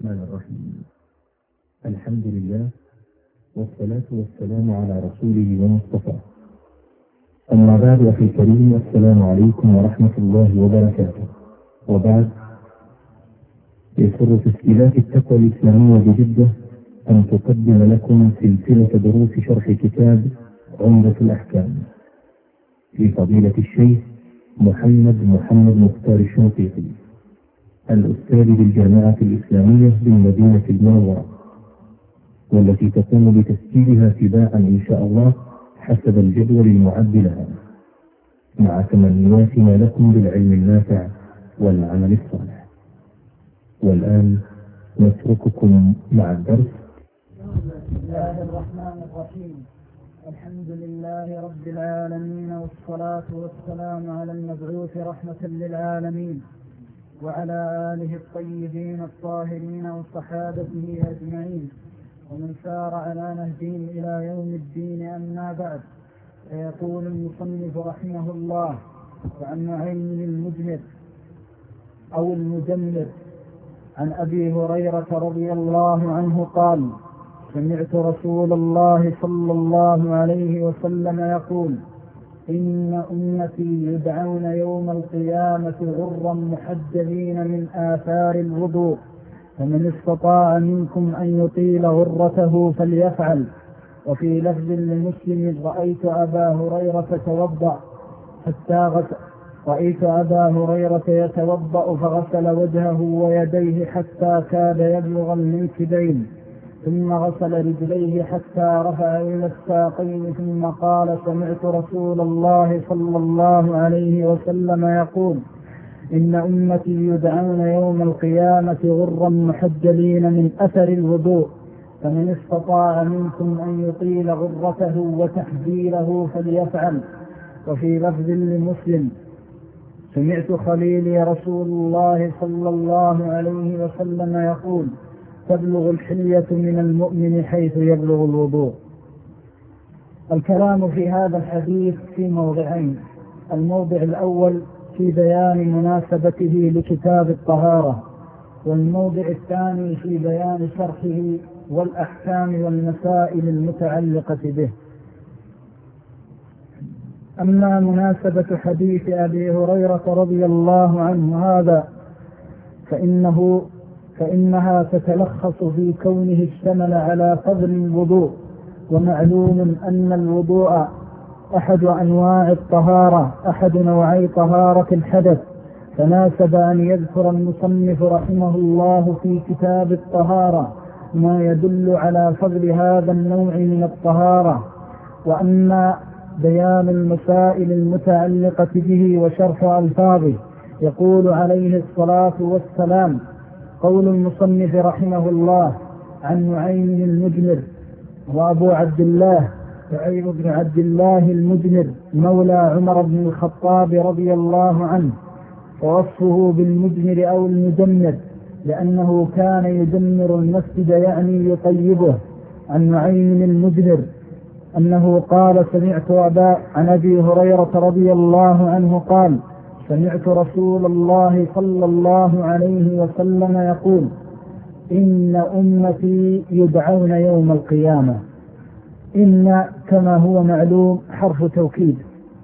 الرحمن الرحيم. الحمد لله والصلاة والسلام على رسوله ومصطفاه. أما بعد، أخي الكريم، السلام عليكم ورحمة الله وبركاته. وبعد، يسر تسجيلات التقوى الإسلامية بجدة أن تقدم لكم سلسلة دروس شرح كتاب عمدة الأحكام لفضيلة الشيخ محمد مختار الشنقيطي، الأستاذ بالجامعة الإسلامية بالمدينة المنورة، والتي تقوم بتسجيلها تباعا إن شاء الله حسب الجدول المعد لها، مع تمنياتنا لكم بالعلم النافع والعمل الصالح. والآن نترككم مع الدرس. بسم الله الرحمن الرحيم. الحمد لله رب العالمين، والصلاة والسلام على المبعوث رحمة للعالمين، وعلى آله الطيبين الطاهرين وصحابته أجمعين، ومن سار على نهجهم إلى يوم الدين. أما بعد، فيقول المصنف رحمه الله: وعن نعيم المجمر أو المجمر عن أبي هريرة رضي الله عنه قال: سمعت رسول الله صلى الله عليه وسلم يقول: إن أمتي يدعون يوم القيامة غرا محجلين من آثار الوضوء، فمن استطاع منكم أن يطيل غرته فليفعل. وفي لفظ لمسلم: رأيت أبا هريرة يتوضأ فغسل وجهه ويديه حتى كاد يبلغ المنكبين، ثم غسل رجليه حتى رفع إلى الساقين، ثم قال: سمعت رسول الله صلى الله عليه وسلم يقول: إن أمتي يدعون يوم القيامة غرا محجلين من أثر الوضوء، فمن استطاع منكم أن يطيل غرته وتحجيله فليفعل. وفي لفظ لمسلم: سمعت خليلي رسول الله صلى الله عليه وسلم يقول: تبلغ الحلية من المؤمن حيث يبلغ الوضوء. الكلام في هذا الحديث في موضعين: الموضع الأول في بيان مناسبته لكتاب الطهارة، والموضع الثاني في بيان شرحه والأحكام والمسائل المتعلقة به. أما مناسبة حديث أبي هريرة رضي الله عنه هذا فإنها تتلخص في كونه اشتمل على فضل الوضوء، ومعلوم أن الوضوء أحد أنواع الطهارة، أحد نوعي طهارة الحدث، فناسب أن يذكر المصنف رحمه الله في كتاب الطهارة ما يدل على فضل هذا النوع من الطهارة. وأما بيان المسائل المتعلقة به وشرح ألفاظه، يقول عليه الصلاة والسلام: قول المصنف رحمه الله عن نعيم المجمر، وأبو عبد الله نعيم بن عبد الله المجمر مولى عمر بن الخطاب رضي الله عنه، ووصفه بالمجمر أو المجمر لأنه كان يجمر المسجد، يعني يطيبه. عن نعيم المجمر أنه قال: عن أبي هريرة رضي الله عنه قال: سمعت رسول الله صلى الله عليه وسلم يقول: إن أمتي يدعون يوم القيامة. إن كما هو معلوم حرف توكيد،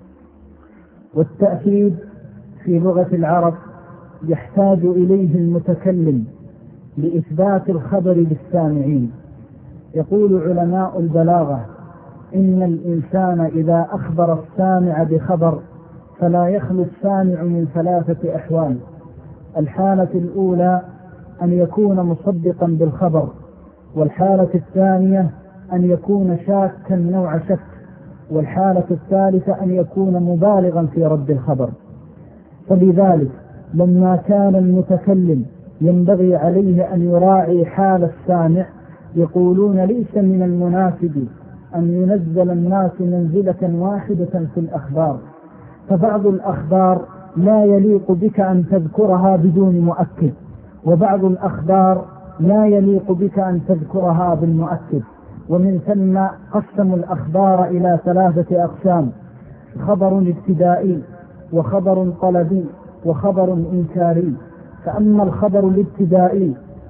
والتأكيد في لغة العرب يحتاج إليه المتكلم لإثبات الخبر للسامعين. يقول علماء البلاغة: إن الإنسان إذا أخبر السامع بخبر فلا يخلو السامع من ثلاثة أحوال: الحالة الأولى أن يكون مصدقا بالخبر، والحالة الثانية أن يكون شاكا نوع شك، والحالة الثالثة أن يكون مبالغا في رد الخبر. فلذلك لما كان المتكلم ينبغي عليه أن يراعي حال السامع، يقولون: ليس من المناسب أن ينزل الناس منزلة واحدة في الأخبار، فبعض الأخبار لا يليق بك أن تذكرها بدون مؤكد، وبعض الأخبار لا يليق بك أن تذكرها بالمؤكد. ومن ثم قسموا الأخبار إلى ثلاثة أقسام: خبر ابتدائي، وخبر طلبي، وخبر إنكاري. فأما الخبر الابتدائي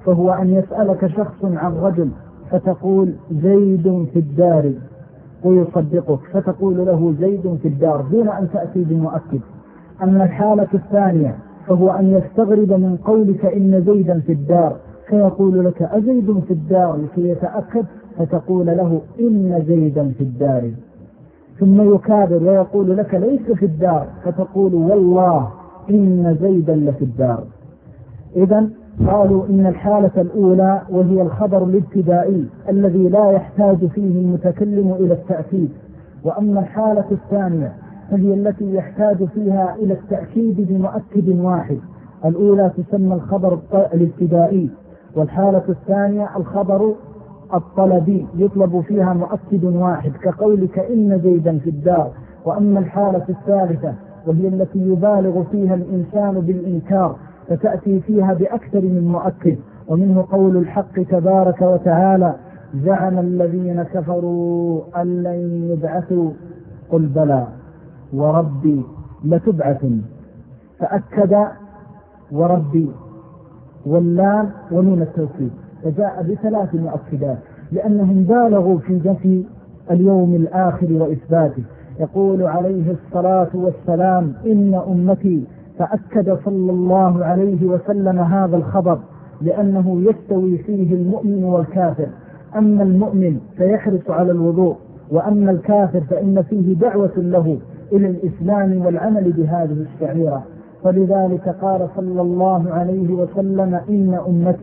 فهو أن يسألك شخص عن رجل فتقول زيد في الدار ويصدقك فتقول له زيد في الدار دون أن تأتي بمؤكد. أما الحالة الثانية فهو أن يستغرب من قولك إن زيدا في الدار فيقول لك أزيد في الدار لكي يتأكد فتقول له إن زيدا في الدار، ثم يكابر ويقول لك ليس في الدار فتقول والله إن زيدا لفي الدار. إذن قالوا إن الحالة الأولى وهي الخبر الابتدائي الذي لا يحتاج فيه المتكلم إلى التأكيد، وأما الحالة الثانية فهي التي يحتاج فيها إلى التأكيد بمؤكد واحد. الأولى تسمى الخبر الابتدائي، والحالة الثانية الخبر الطلبي يطلب فيها مؤكد واحد كقولك إن زيدا في الدار. وأما الحالة الثالثة وهي التي يبالغ فيها الإنسان بالإنكار فتأتي فيها بأكثر من مؤكد، ومنه قول الحق تبارك وتعالى زعم الذين كفروا أن لن يبعثوا قل بلى وربي لتبعثن، فأكد وربي واللام ونون التوكيد، فجاء بثلاث مؤكدات لأنهم بالغوا في نفي اليوم الآخر وإثباته. يقول عليه الصلاة والسلام إن أمتي، فأكد صلى الله عليه وسلم هذا الخبر لأنه يستوي فيه المؤمن والكافر. أما المؤمن فيحرص على الوضوء، وأما الكافر فإن فيه دعوة له إلى الإسلام والعمل بهذه الشعيرة. فلذلك قال صلى الله عليه وسلم إن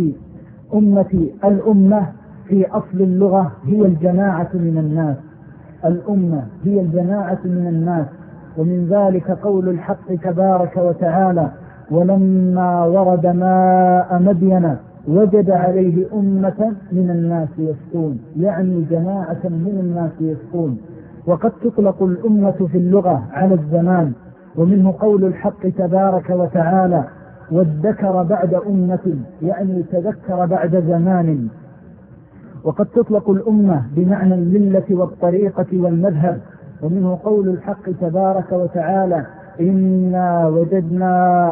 أمتي الأمة في أصل اللغة هي الجماعة من الناس، الأمة هي الجماعة من الناس. ومن ذلك قول الحق تبارك وتعالى ولما ورد ماء مدين وجد عليه أمة من الناس يسقون، يعني جماعة من الناس يسقون. وقد تطلق الأمة في اللغة على الزمان، ومنه قول الحق تبارك وتعالى والذكر بعد أمة، يعني تذكر بعد زمان. وقد تطلق الأمة بمعنى الملة والطريقة والمذهب، ومنه قول الحق تبارك وتعالى إنا وجدنا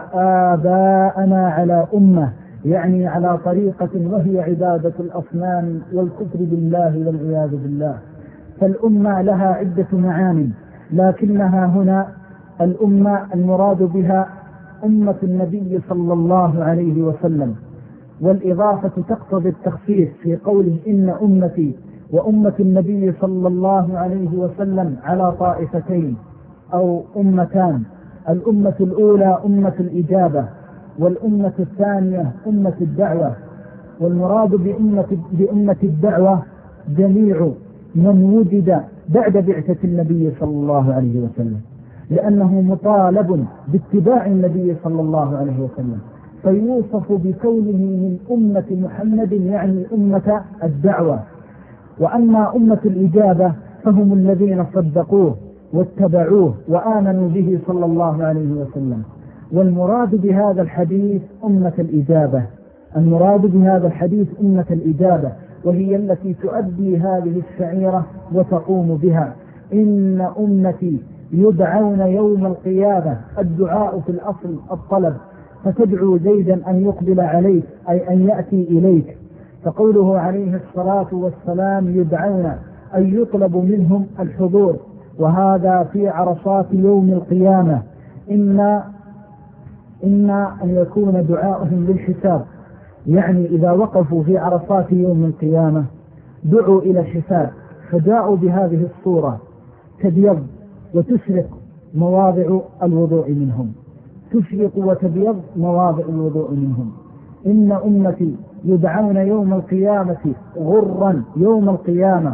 آباءنا على أمة، يعني على طريقة وهي عبادة الأصنام والكفر بالله والعياذ بالله. فالأمة لها عدة معاني، لكنها هنا الأمة المراد بها أمة النبي صلى الله عليه وسلم، والإضافة تقتضي التخصيص في قوله إن أمتي وأمة النبي صلى الله عليه وسلم على طائفتين أو أمتان. الأمة الأولى أمة الإجابة، والأمة الثانية أمة الدعوة. والمراد بأمة الدعوة جميع من وجد بعد بعثة النبي صلى الله عليه وسلم، لأنه مطالب باتباع النبي صلى الله عليه وسلم، فيوصف بكونه من أمة محمد، يعني أمة الدعوة. وأما أمة الإجابة فهم الذين صدقوه واتبعوه وآمنوا به صلى الله عليه وسلم. والمراد بهذا الحديث أمة الإجابة، المراد بهذا الحديث أمة الإجابة، وهي التي تؤدي هذه الشعيرة وتقوم بها. إن أمتي يدعون يوم القيامة، الدعاء في الأصل الطلب، فتدعو زيدا أن يقبل عليك أي أن يأتي إليك. فقوله عليه الصلاة والسلام يدعون أن يطلب منهم الحضور، وهذا في عرصات يوم القيامة. إما أن يكون دعاؤهم للحساب، يعني إذا وقفوا في عرصات يوم القيامة دعوا إلى الحساب، فجاءوا بهذه الصورة تبيض وتشرق مواضع الوضوء منهم، تشرق وتبيض مواضع الوضوء منهم. إن أمتي يدعون يوم القيامة غرا. يوم القيامة،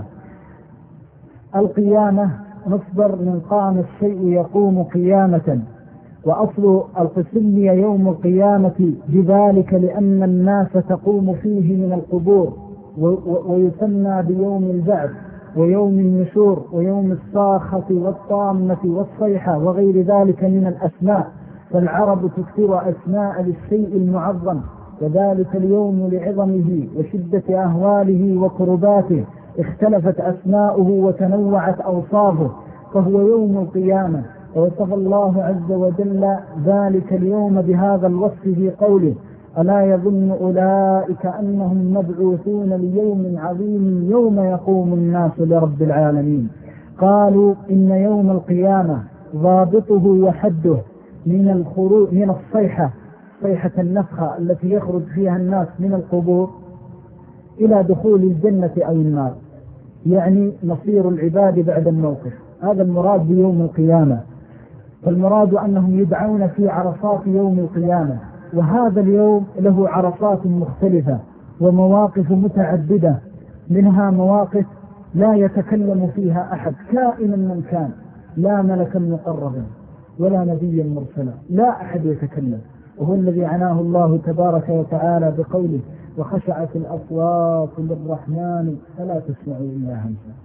القيامة مصدر من قام الشيء يقوم قيامة، وأصل القسمية يوم القيامة بذلك لأن الناس تقوم فيه من القبور، ويسمى بيوم البعث ويوم النشور ويوم الصاخة والطامة والصيحة وغير ذلك من الأسماء. فالعرب تكثر أسماء للشيء المعظم، وذلك اليوم لعظمه وشدة أهواله وكرباته اختلفت أسماؤه وتنوعت أوصافه، فهو يوم القيامة. ووصف الله عز وجل ذلك اليوم بهذا الوصف في قوله ألا يظن أولئك أنهم مبعوثون ليوم عظيم يوم يقوم الناس لرب العالمين. قالوا إن يوم القيامة ضابطه وحده من الخروج من الصيحة، صيحة النفخة التي يخرج فيها الناس من القبور إلى دخول الجنة أو النار، يعني مصير العباد بعد الموقف. هذا المراد بيوم القيامة. فالمراد أنهم يدعون في عرصات يوم القيامة، وهذا اليوم له عرصات مختلفة ومواقف متعددة، منها مواقف لا يتكلم فيها أحد كائنا من كان، لا ملكا مقربا ولا نبيا مرسلا، لا أحد يتكلم، وهو الذي عناه الله تبارك وتعالى بقوله وخشعت الأصوات للرحمن فلا تسمع إلا همسا.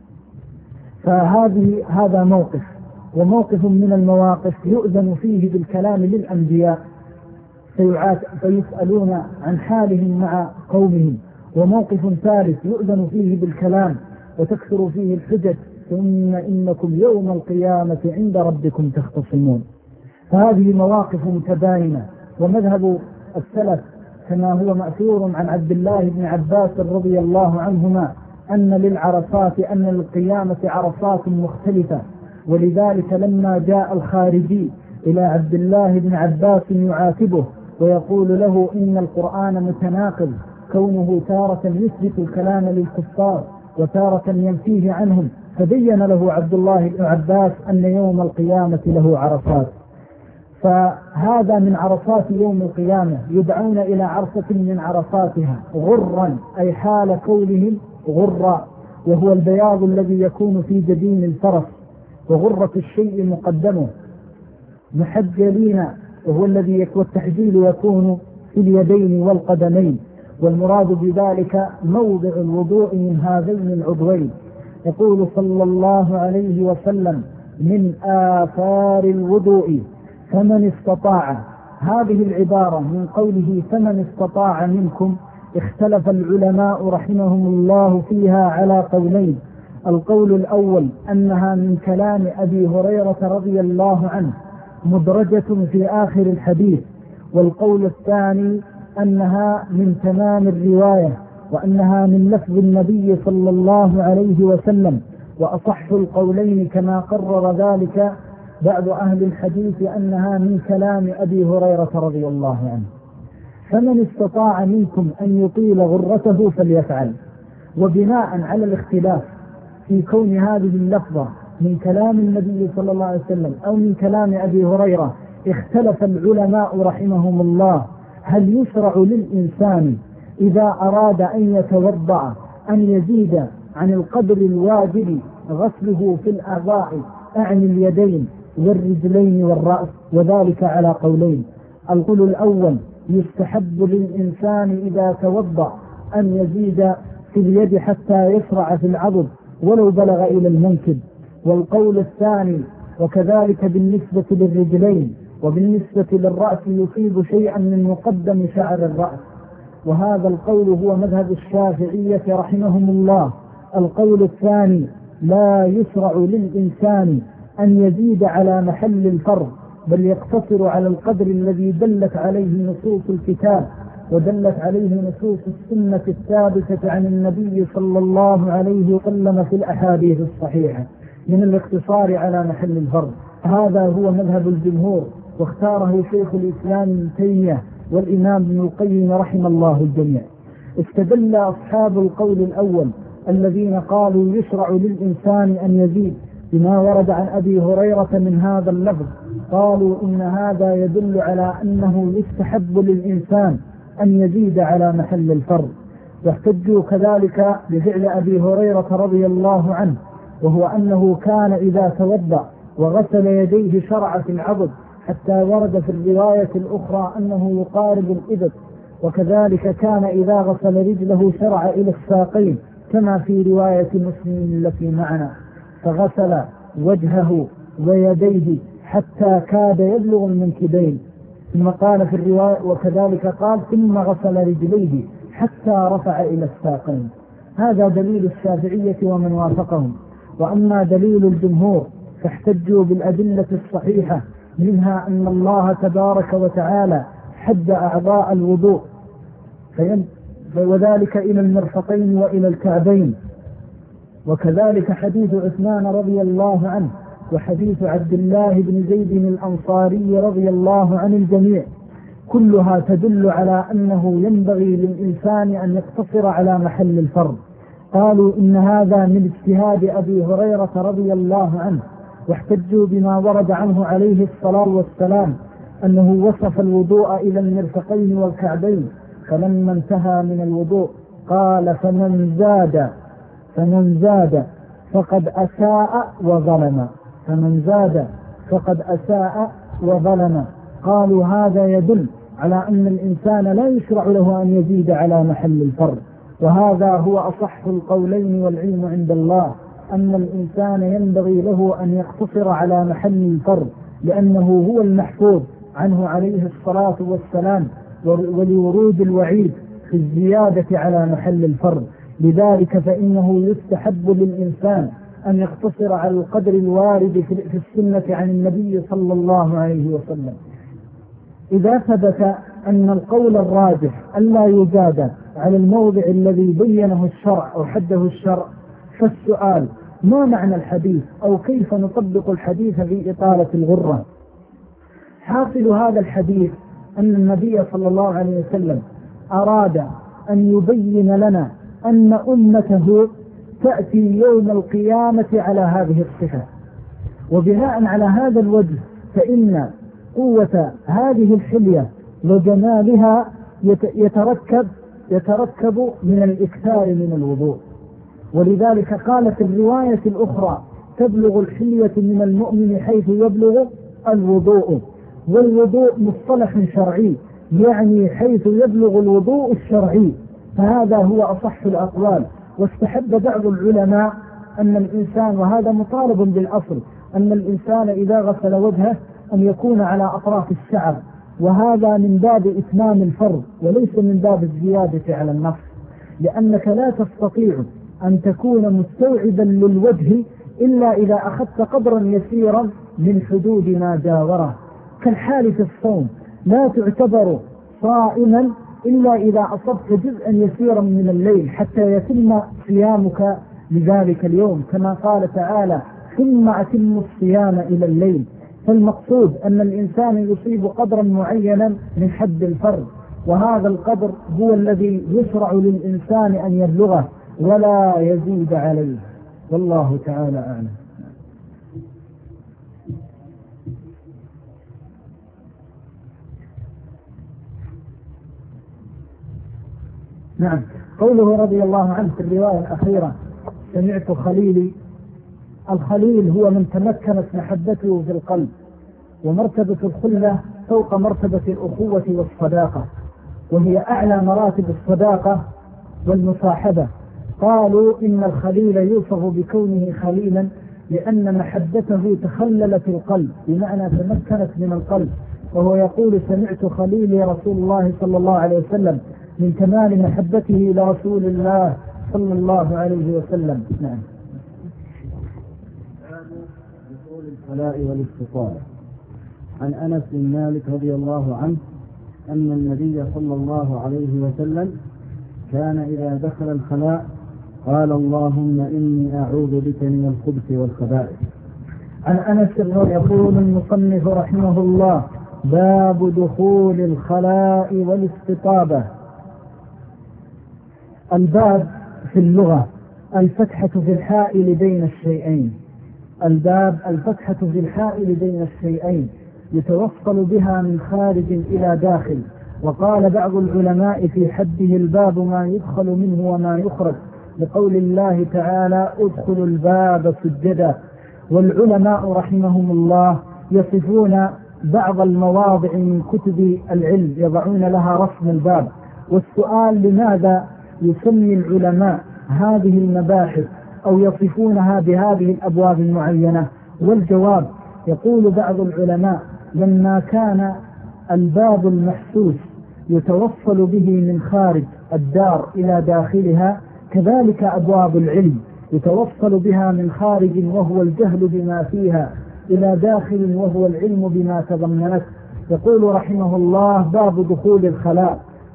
هذا موقف، وموقف من المواقف يؤذن فيه بالكلام للأنبياء فيسألون عن حالهم مع قومهم. وموقف ثالث يؤذن فيه بالكلام وتكثر فيه الحجج، ثم إنكم يوم القيامة عند ربكم تختصمون. فهذه مواقف متباينة. ومذهب السلف كما هو مأثور عن عبد الله بن عباس رضي الله عنهما أن للقيامة عرصات مختلفة. ولذلك لما جاء الخارجي إلى عبد الله بن عباس يعاتبه ويقول له إن القرآن متناقض، كونه تارة يثبت الكلام للكفار وتارة ينفيه عنهم، فبين له عبد الله بن عباس أن يوم القيامة له عرصات. فهذا من عرصات يوم القيامة، يدعون إلى عرصة من عرصاتها غرا، أي حال كونهم غرا، وهو البياض الذي يكون في جبين الفرس، وغرة الشيء مقدمه، محجلين، وهو الذي والتحجيل يكون في اليدين والقدمين. والمراد بذلك موضع الوضوء من هذين العضوين. يقول صلى الله عليه وسلم من آثار الوضوء فمن استطاع. هذه العبارة من قوله فمن استطاع منكم اختلف العلماء رحمهم الله فيها على قولين. القول الأول أنها من كلام أبي هريرة رضي الله عنه مدرجة في آخر الحديث. والقول الثاني أنها من تمام الرواية، وأنها من لفظ النبي صلى الله عليه وسلم. وأصح القولين كما قرر ذلك بعض أهل الحديث أنها من كلام أبي هريرة رضي الله عنه. فمن استطاع منكم أن يطيل غرته فليفعل. وبناء على الاختلاف في كون هذه اللفظة من كلام النبي صلى الله عليه وسلم أو من كلام أبي هريرة، اختلف العلماء رحمهم الله هل يشرع للإنسان إذا أراد أن يتوضأ أن يزيد عن القدر الواجب غسله في الأعضاء، أعني اليدين والرجلين والرأس، وذلك على قولين. القول الأول يستحب للإنسان إذا توضأ أن يزيد في اليد حتى يشرع في العضد ولو بلغ إلى المنكب. والقول الثاني وكذلك بالنسبة للرجلين، وبالنسبة للرأس يصيب شيئا من مقدم شعر الرأس. وهذا القول هو مذهب الشافعية رحمهم الله. القول الثاني لا يشرع للإنسان أن يزيد على محل الفرض، بل يقتصر على القدر الذي دلت عليه نصوص الكتاب ودلت عليه نصوص السنة الثابتة عن النبي صلى الله عليه وسلم في الأحاديث الصحيحة من الاقتصار على محل الفرض. هذا هو مذهب الجمهور، واختاره شيخ الإسلام ابن تيمية والإمام ابن القيم رحم الله الجميع. استدل أصحاب القول الأول الذين قالوا يشرع للإنسان أن يزيد بما ورد عن أبي هريرة من هذا اللفظ، قالوا إن هذا يدل على أنه يستحب للإنسان أن يزيد على محل الفرض. واحتجوا كذلك بفعل أبي هريرة رضي الله عنه، وهو أنه كان إذا توضأ وغسل يديه شرع في العضد، حتى ورد في الرواية الأخرى أنه يقارب الإبط. وكذلك كان إذا غسل رجله شرع إلى الساقين كما في رواية مسلم التي معنا، فغسل وجهه ويديه حتى كاد يبلغ المنكبين. ثم قال في الرواية وكذلك قال ثم غسل رجليه حتى رفع إلى الساقين. هذا دليل الشافعية ومن وافقهم. وأما دليل الجمهور فاحتجوا بالأدلة الصحيحة، منها أن الله تبارك وتعالى حد أعضاء الوضوء وذلك إلى المرفقين وإلى الكعبين. وكذلك حديث عثمان رضي الله عنه وحديث عبد الله بن زيد الأنصاري رضي الله عن الجميع، كلها تدل على أنه ينبغي للإنسان أن يقتصر على محل الفرض. قالوا إن هذا من اجتهاد أبي هريرة رضي الله عنه، واحتجوا بما ورد عنه عليه الصلاة والسلام أنه وصف الوضوء إلى المرفقين والكعبين، فلما انتهى من الوضوء قال فمن زاد فقد أساء وظلم، فمن زاد فقد أساء وظلم. قالوا هذا يدل على أن الإنسان لا يشرع له أن يزيد على محل الفرض، وهذا هو أصح القولين والعلم عند الله، أن الإنسان ينبغي له أن يقتصر على محل الفرض، لأنه هو المحفوظ عنه عليه الصلاة والسلام، ولورود الوعيد في الزيادة على محل الفرض. لذلك فإنه يستحب للإنسان أن يقتصر على القدر الوارد في السنة عن النبي صلى الله عليه وسلم. إذا ثبت أن القول الراجح ألا يزاد على الموضع الذي بينه الشرع أو حده الشرع، فالسؤال ما معنى الحديث أو كيف نطبق الحديث في إطالة الغرة؟ حاصل هذا الحديث أن النبي صلى الله عليه وسلم أراد أن يبين لنا أن أمته تأتي يوم القيامة على هذه الصفة، وبناء على هذا الوجه فإن قوة هذه الحلية وجمالها يتركب من الإكثار من الوضوء. ولذلك قالت الرواية الأخرى تبلغ الحلية من المؤمن حيث يبلغ الوضوء، والوضوء مصطلح شرعي يعني حيث يبلغ الوضوء الشرعي، فهذا هو أصح الأقوال. واستحب بعض العلماء أن الإنسان، وهذا مطالب بالأصل، أن الإنسان إذا غسل وجهه أن يكون على أطراف الشعر، وهذا من باب إتمام الفرض وليس من باب الزيادة على النص، لأنك لا تستطيع أن تكون مستوعبا للوجه إلا إذا أخذت قدرا يسيرا من حدود ما جاوره، كالحال في الصوم، لا تعتبر صائما إلا إذا أصبت جزءا يسيرا من الليل حتى يتم صيامك لذلك اليوم، كما قال تعالى ثم أتم الصيام إلى الليل. فالمقصود أن الإنسان يصيب قدرا معينا من حد الفرض، وهذا القدر هو الذي يشرع للإنسان أن يبلغه ولا يزيد عليه، والله تعالى أعلم. نعم، قوله رضي الله عنه في الرواية الأخيرة سمعت خليلي، الخليل هو من تمكنت محبته في القلب، ومرتبة الخلة فوق مرتبة الأخوة والصداقة، وهي أعلى مراتب الصداقة والمصاحبة. قالوا إن الخليل يوصف بكونه خليلا لأن محبته تخللت القلب، بمعنى تمكنت من القلب، وهو يقول سمعت خليلي رسول الله صلى الله عليه وسلم، من كمال محبته لرسول الله صلى الله عليه وسلم. نعم. دخول الخلاء والاستطالة. عن أنس بن مالك رضي الله عنه أن النبي صلى الله عليه وسلم كان إذا دخل الخلاء قال اللهم إني أعوذ بك من الخبث والخبائث. عن أنس يقول المصنف رحمه الله باب دخول الخلاء والاستطابة. الباب في اللغة الفتحة في الحائل بين الشيئين، الباب الفتحة في الحائل بين الشيئين يتوصل بها من خارج إلى داخل. وقال بعض العلماء في حده الباب ما يدخل منه وما يخرج، لقول الله تعالى ادخلوا الباب سجدا. والعلماء رحمهم الله يصفون بعض المواضع من كتب العلم يضعون لها رسم الباب، والسؤال لماذا يسمي العلماء هذه المباحث أو يصفونها بهذه الأبواب المعينة؟ والجواب يقول بعض العلماء لما كان الباب المحسوس يتوصل به من خارج الدار إلى داخلها، كذلك أبواب العلم يتوصل بها من خارج وهو الجهل بما فيها إلى داخل وهو العلم بما تضمنت. يقول رحمه الله باب دخول الخلاء،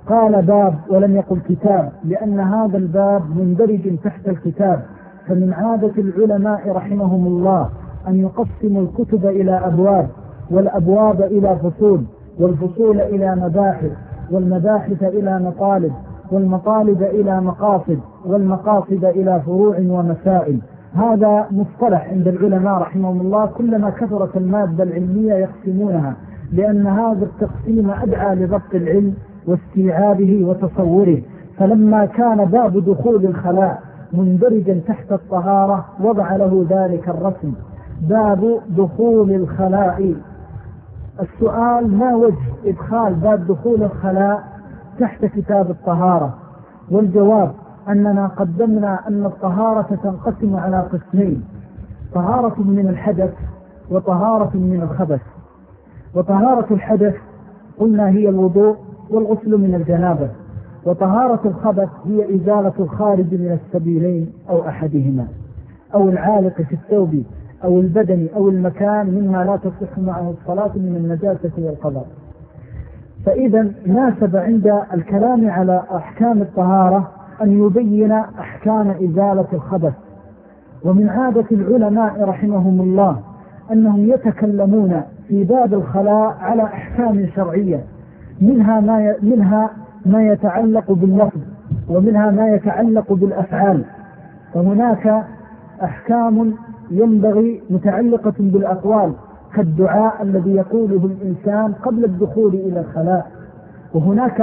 قال باب ولم يقل كتاب، لأن هذا الباب مندرج تحت الكتاب. فمن عادة العلماء رحمهم الله أن يقسموا الكتب إلى أبواب، والأبواب إلى فصول، والفصول إلى مباحث، والمباحث إلى مطالب، والمطالب إلى مقاصد، والمقاصد إلى فروع ومسائل. هذا مصطلح عند العلماء رحمهم الله، كلما كثرت المادة العلمية يقسمونها، لأن هذا التقسيم أدعى لضبط العلم واستيعابه وتصوره. فلما كان باب دخول الخلاء مندرجا تحت الطهارة وضع له ذلك الرسم، باب دخول الخلاء. السؤال: ما وجه إدخال باب دخول الخلاء تحت كتاب الطهارة؟ والجواب أننا قدمنا أن الطهارة تنقسم على قسمين: طهارة من الحدث وطهارة من الخبث. وطهارة الحدث قلنا هي الوضوء والغسل من الجنابة، وطهارة الخبث هي إزالة الخارج من السبيلين أو أحدهما، أو العالق في الثوب أو البدن أو المكان مما لا تصح معه الصلاة من النجاسة والقذر. فإذا ناسب عند الكلام على أحكام الطهارة أن يبين أحكام إزالة الخبث. ومن عادة العلماء رحمهم الله أنهم يتكلمون في باب الخلاء على أحكام شرعية، منها ما يتعلق باللفظ، ومنها ما يتعلق بالأفعال. فهناك أحكام ينبغي متعلقة بالأقوال، كالدعاء الذي يقوله الإنسان قبل الدخول إلى الخلاء. وهناك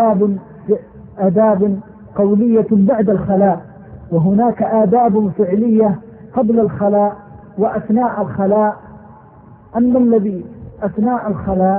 آداب قولية بعد الخلاء، وهناك آداب فعلية قبل الخلاء وأثناء الخلاء. أما الذي أثناء الخلاء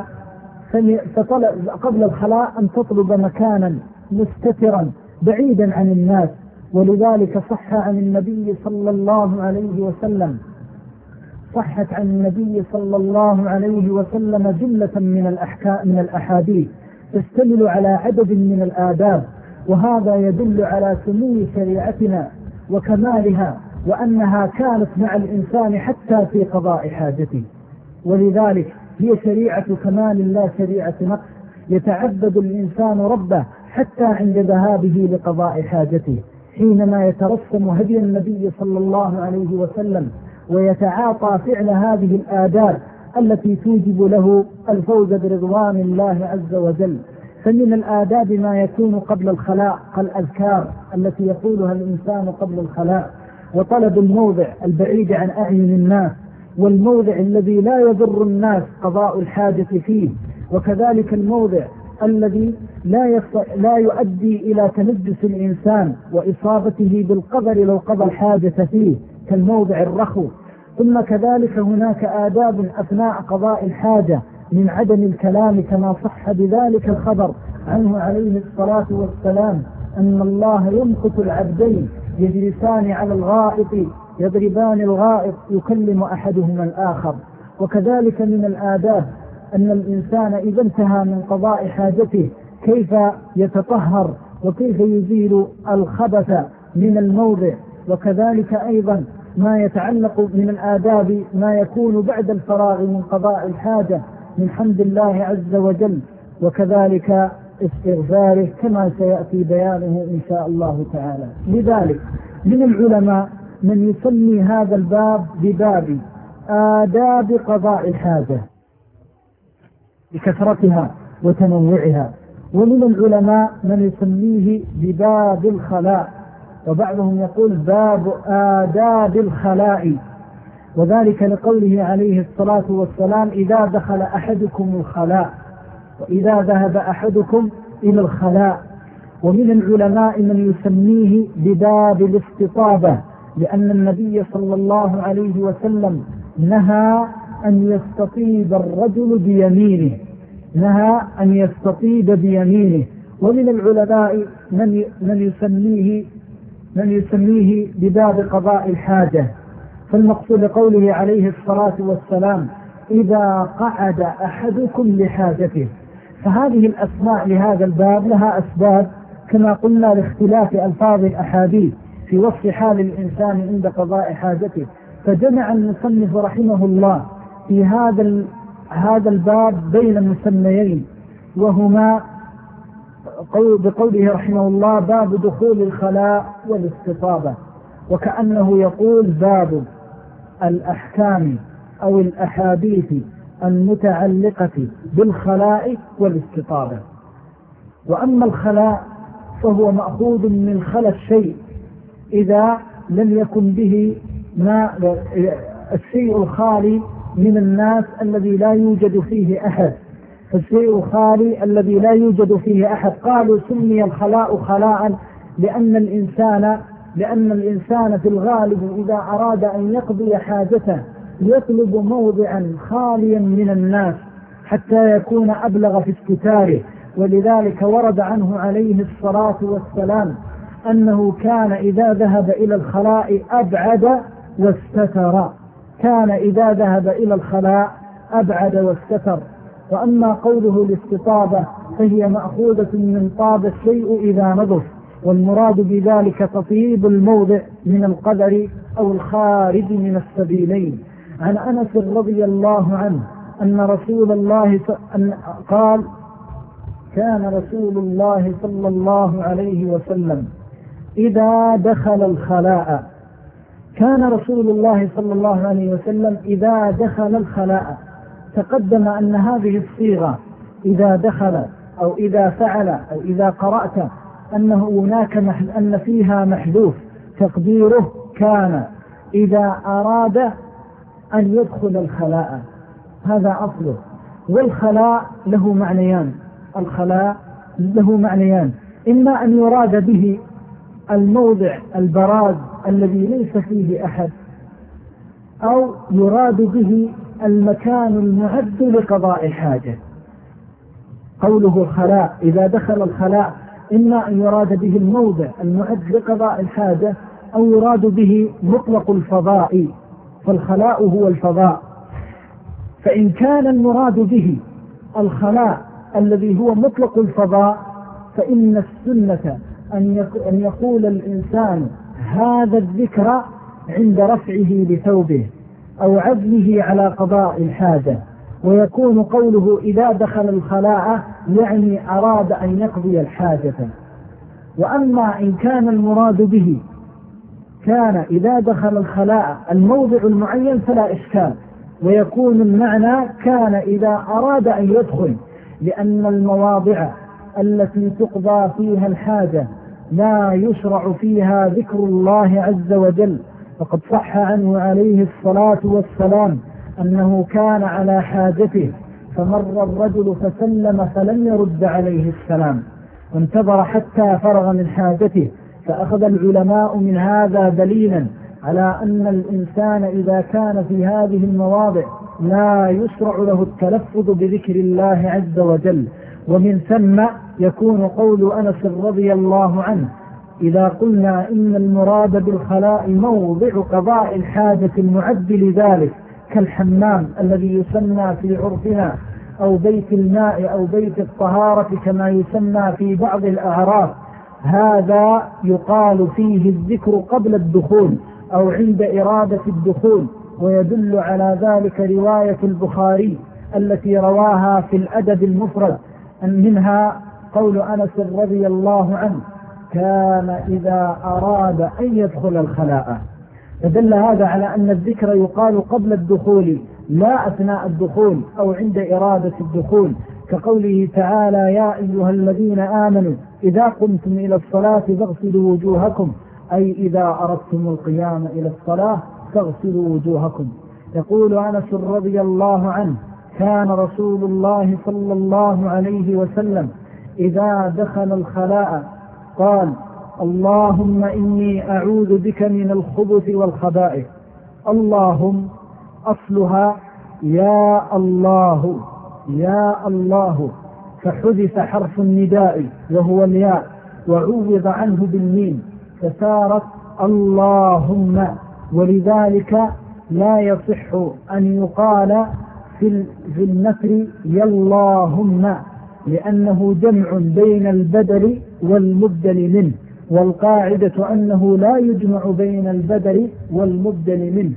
قبل الخلاء أن تطلب مكانا مستترا بعيدا عن الناس، ولذلك صح عن النبي صلى الله عليه وسلم صحت عن النبي صلى الله عليه وسلم جملة من الأحاديث تشتمل على عدد من الآداب، وهذا يدل على سمو شريعتنا وكمالها، وأنها كانت مع الإنسان حتى في قضاء حاجته. ولذلك هي شريعة كمال لا شريعة نقص، يتعبد الإنسان ربه حتى عند ذهابه لقضاء حاجته، حينما يترسم هدي النبي صلى الله عليه وسلم ويتعاطى فعل هذه الآداب التي توجب له الفوز برضوان الله عز وجل. فمن الآداب ما يكون قبل الخلاء كالأذكار التي يقولها الإنسان قبل الخلاء، وطلب الموضع البعيد عن أعين الناس، والموضع الذي لا يضر الناس قضاء الحاجة فيه، وكذلك الموضع الذي لا يؤدي إلى تنجس الإنسان وإصابته بالقذر لو قضى الحاجة فيه، كالموضع الرخو. ثم كذلك هناك آداب أثناء قضاء الحاجة من عدم الكلام، كما صح بذلك الخبر عنه عليه الصلاة والسلام أن الله يمقت العبدين يجلسان على الغائط يضربان الغائط يكلم أحدهما الآخر. وكذلك من الآداب أن الإنسان إذا انتهى من قضاء حاجته كيف يتطهر وكيف يزيل الخبث من الموضع. وكذلك أيضا ما يتعلق من الآداب ما يكون بعد الفراغ من قضاء الحاجة من حمد الله عز وجل، وكذلك استغفاره كما سيأتي بيانه إن شاء الله تعالى. لذلك من العلماء من يسمي هذا الباب بباب آداب قضاء الحاجة بكثرتها وتنوعها، ومن العلماء من يسميه بباب الخلاء، وبعضهم يقول باب آداب الخلاء، وذلك لقوله عليه الصلاة والسلام إذا دخل أحدكم الخلاء وإذا ذهب أحدكم إلى الخلاء. ومن العلماء من يسميه بباب الاستطابة، لأن النبي صلى الله عليه وسلم نهى أن يستطيب الرجل بيمينه، نهى أن يستطيب بيمينه. ومن العلماء من يسميه بباب قضاء الحاجة، فالمقصود قوله عليه الصلاة والسلام إذا قعد أحدكم لحاجته. فهذه الأسماء لهذا الباب لها أسباب كما قلنا لاختلاف ألفاظ الأحاديث في وصف حال الإنسان عند قضاء حاجته. فجمع المصنف رحمه الله في هذا الباب بين مسميين، وهما بقوله رحمه الله باب دخول الخلاء والاستطابة، وكأنه يقول باب الأحكام أو الأحاديث المتعلقة بالخلاء والاستطابة. وأما الخلاء فهو مأخوذ من خلا الشيء إذا لم يكن به ما الشيء الخالي من الناس الذي لا يوجد فيه أحد، فالشيء الخالي الذي لا يوجد فيه أحد قالوا سمي الخلاء خلاء لأن الإنسان في الغالب إذا أراد أن يقضي حاجته يطلب موضعا خاليا من الناس حتى يكون أبلغ في استتاره. ولذلك ورد عنه عليه الصلاة والسلام أنه كان إذا ذهب إلى الخلاء أبعد واستتر، كان إذا ذهب إلى الخلاء أبعد واستتر. وأما قوله الاستطابة فهي مأخوذة من طاب الشيء إذا نظف، والمراد بذلك تطيب الموضع من القدر أو الخارج من السبيلين. عن أنس رضي الله عنه أن رسول الله قال كان رسول الله صلى الله عليه وسلم إذا دخل الخلاء، كان رسول الله صلى الله عليه وسلم إذا دخل الخلاء. تقدم أن هذه الصيغة إذا دخل أو إذا فعل أو إذا قرأت أنه هناك أن فيها محذوف تقديره كان إذا أراد أن يدخل الخلاء، هذا أصله. والخلاء له معنيان، الخلاء له معنيان، إما أن يراد به الموضع البراز الذي ليس فيه أحد، أو يراد به المكان المعد لقضاء الحاجة. قوله خلاء إذا دخل الخلاء إما أن يراد به الموضع المعد لقضاء الحاجة، أو يراد به مطلق الفضاء، فالخلاء هو الفضاء. فإن كان المراد به الخلاء الذي هو مطلق الفضاء فإن السنة أن يقول الإنسان هذا الذكر عند رفعه لثوبه أو عزمه على قضاء الحاجة، ويكون قوله إذا دخل الخلاء يعني أراد أن يقضي الحاجة. وأما إن كان المراد به كان إذا دخل الخلاء الموضع المعين فلا إشكال، ويكون المعنى كان إذا أراد أن يدخل، لأن المواضع التي تقضى فيها الحاجة لا يشرع فيها ذكر الله عز وجل. فقد صح عنه عليه الصلاة والسلام أنه كان على حاجته فمر الرجل فسلم فلم يرد عليه السلام، وانتظر حتى فرغ من حاجته. فأخذ العلماء من هذا دليلا على أن الإنسان إذا كان في هذه المواضع لا يشرع له التلفظ بذكر الله عز وجل. ومن ثم يكون قول أنس رضي الله عنه إذا قلنا إن المراد بالخلاء موضع قضاء الحاجة المعد لذلك كالحمام الذي يسمى في عرفنا أو بيت الماء أو بيت الطهارة كما يسمى في بعض الأعراف، هذا يقال فيه الذكر قبل الدخول أو عند إرادة الدخول. ويدل على ذلك رواية البخاري التي رواها في الأدب المفرد أن منها قول أنس رضي الله عنه كان إذا أراد أن يدخل الخلاء. فدل هذا على أن الذكر يقال قبل الدخول لا أثناء الدخول أو عند إرادة الدخول، كقوله تعالى يا أيها الذين آمنوا إذا قمتم إلى الصلاة فاغسلوا وجوهكم، أي إذا أردتم القيام إلى الصلاة فاغسلوا وجوهكم. يقول أنس رضي الله عنه كان رسول الله صلى الله عليه وسلم إذا دخل الخلاء قال اللهم إني أعوذ بك من الخبث والخبائث. اللهم أصلها يا الله يا الله، فحذف حرف النداء وهو الياء وعوض عنه بالميم فصارت اللهم. ولذلك لا يصح أن يقال في النثر ياللهم، لأنه جمع بين البدل والمبدل منه، والقاعدة أنه لا يجمع بين البدل والمبدل منه.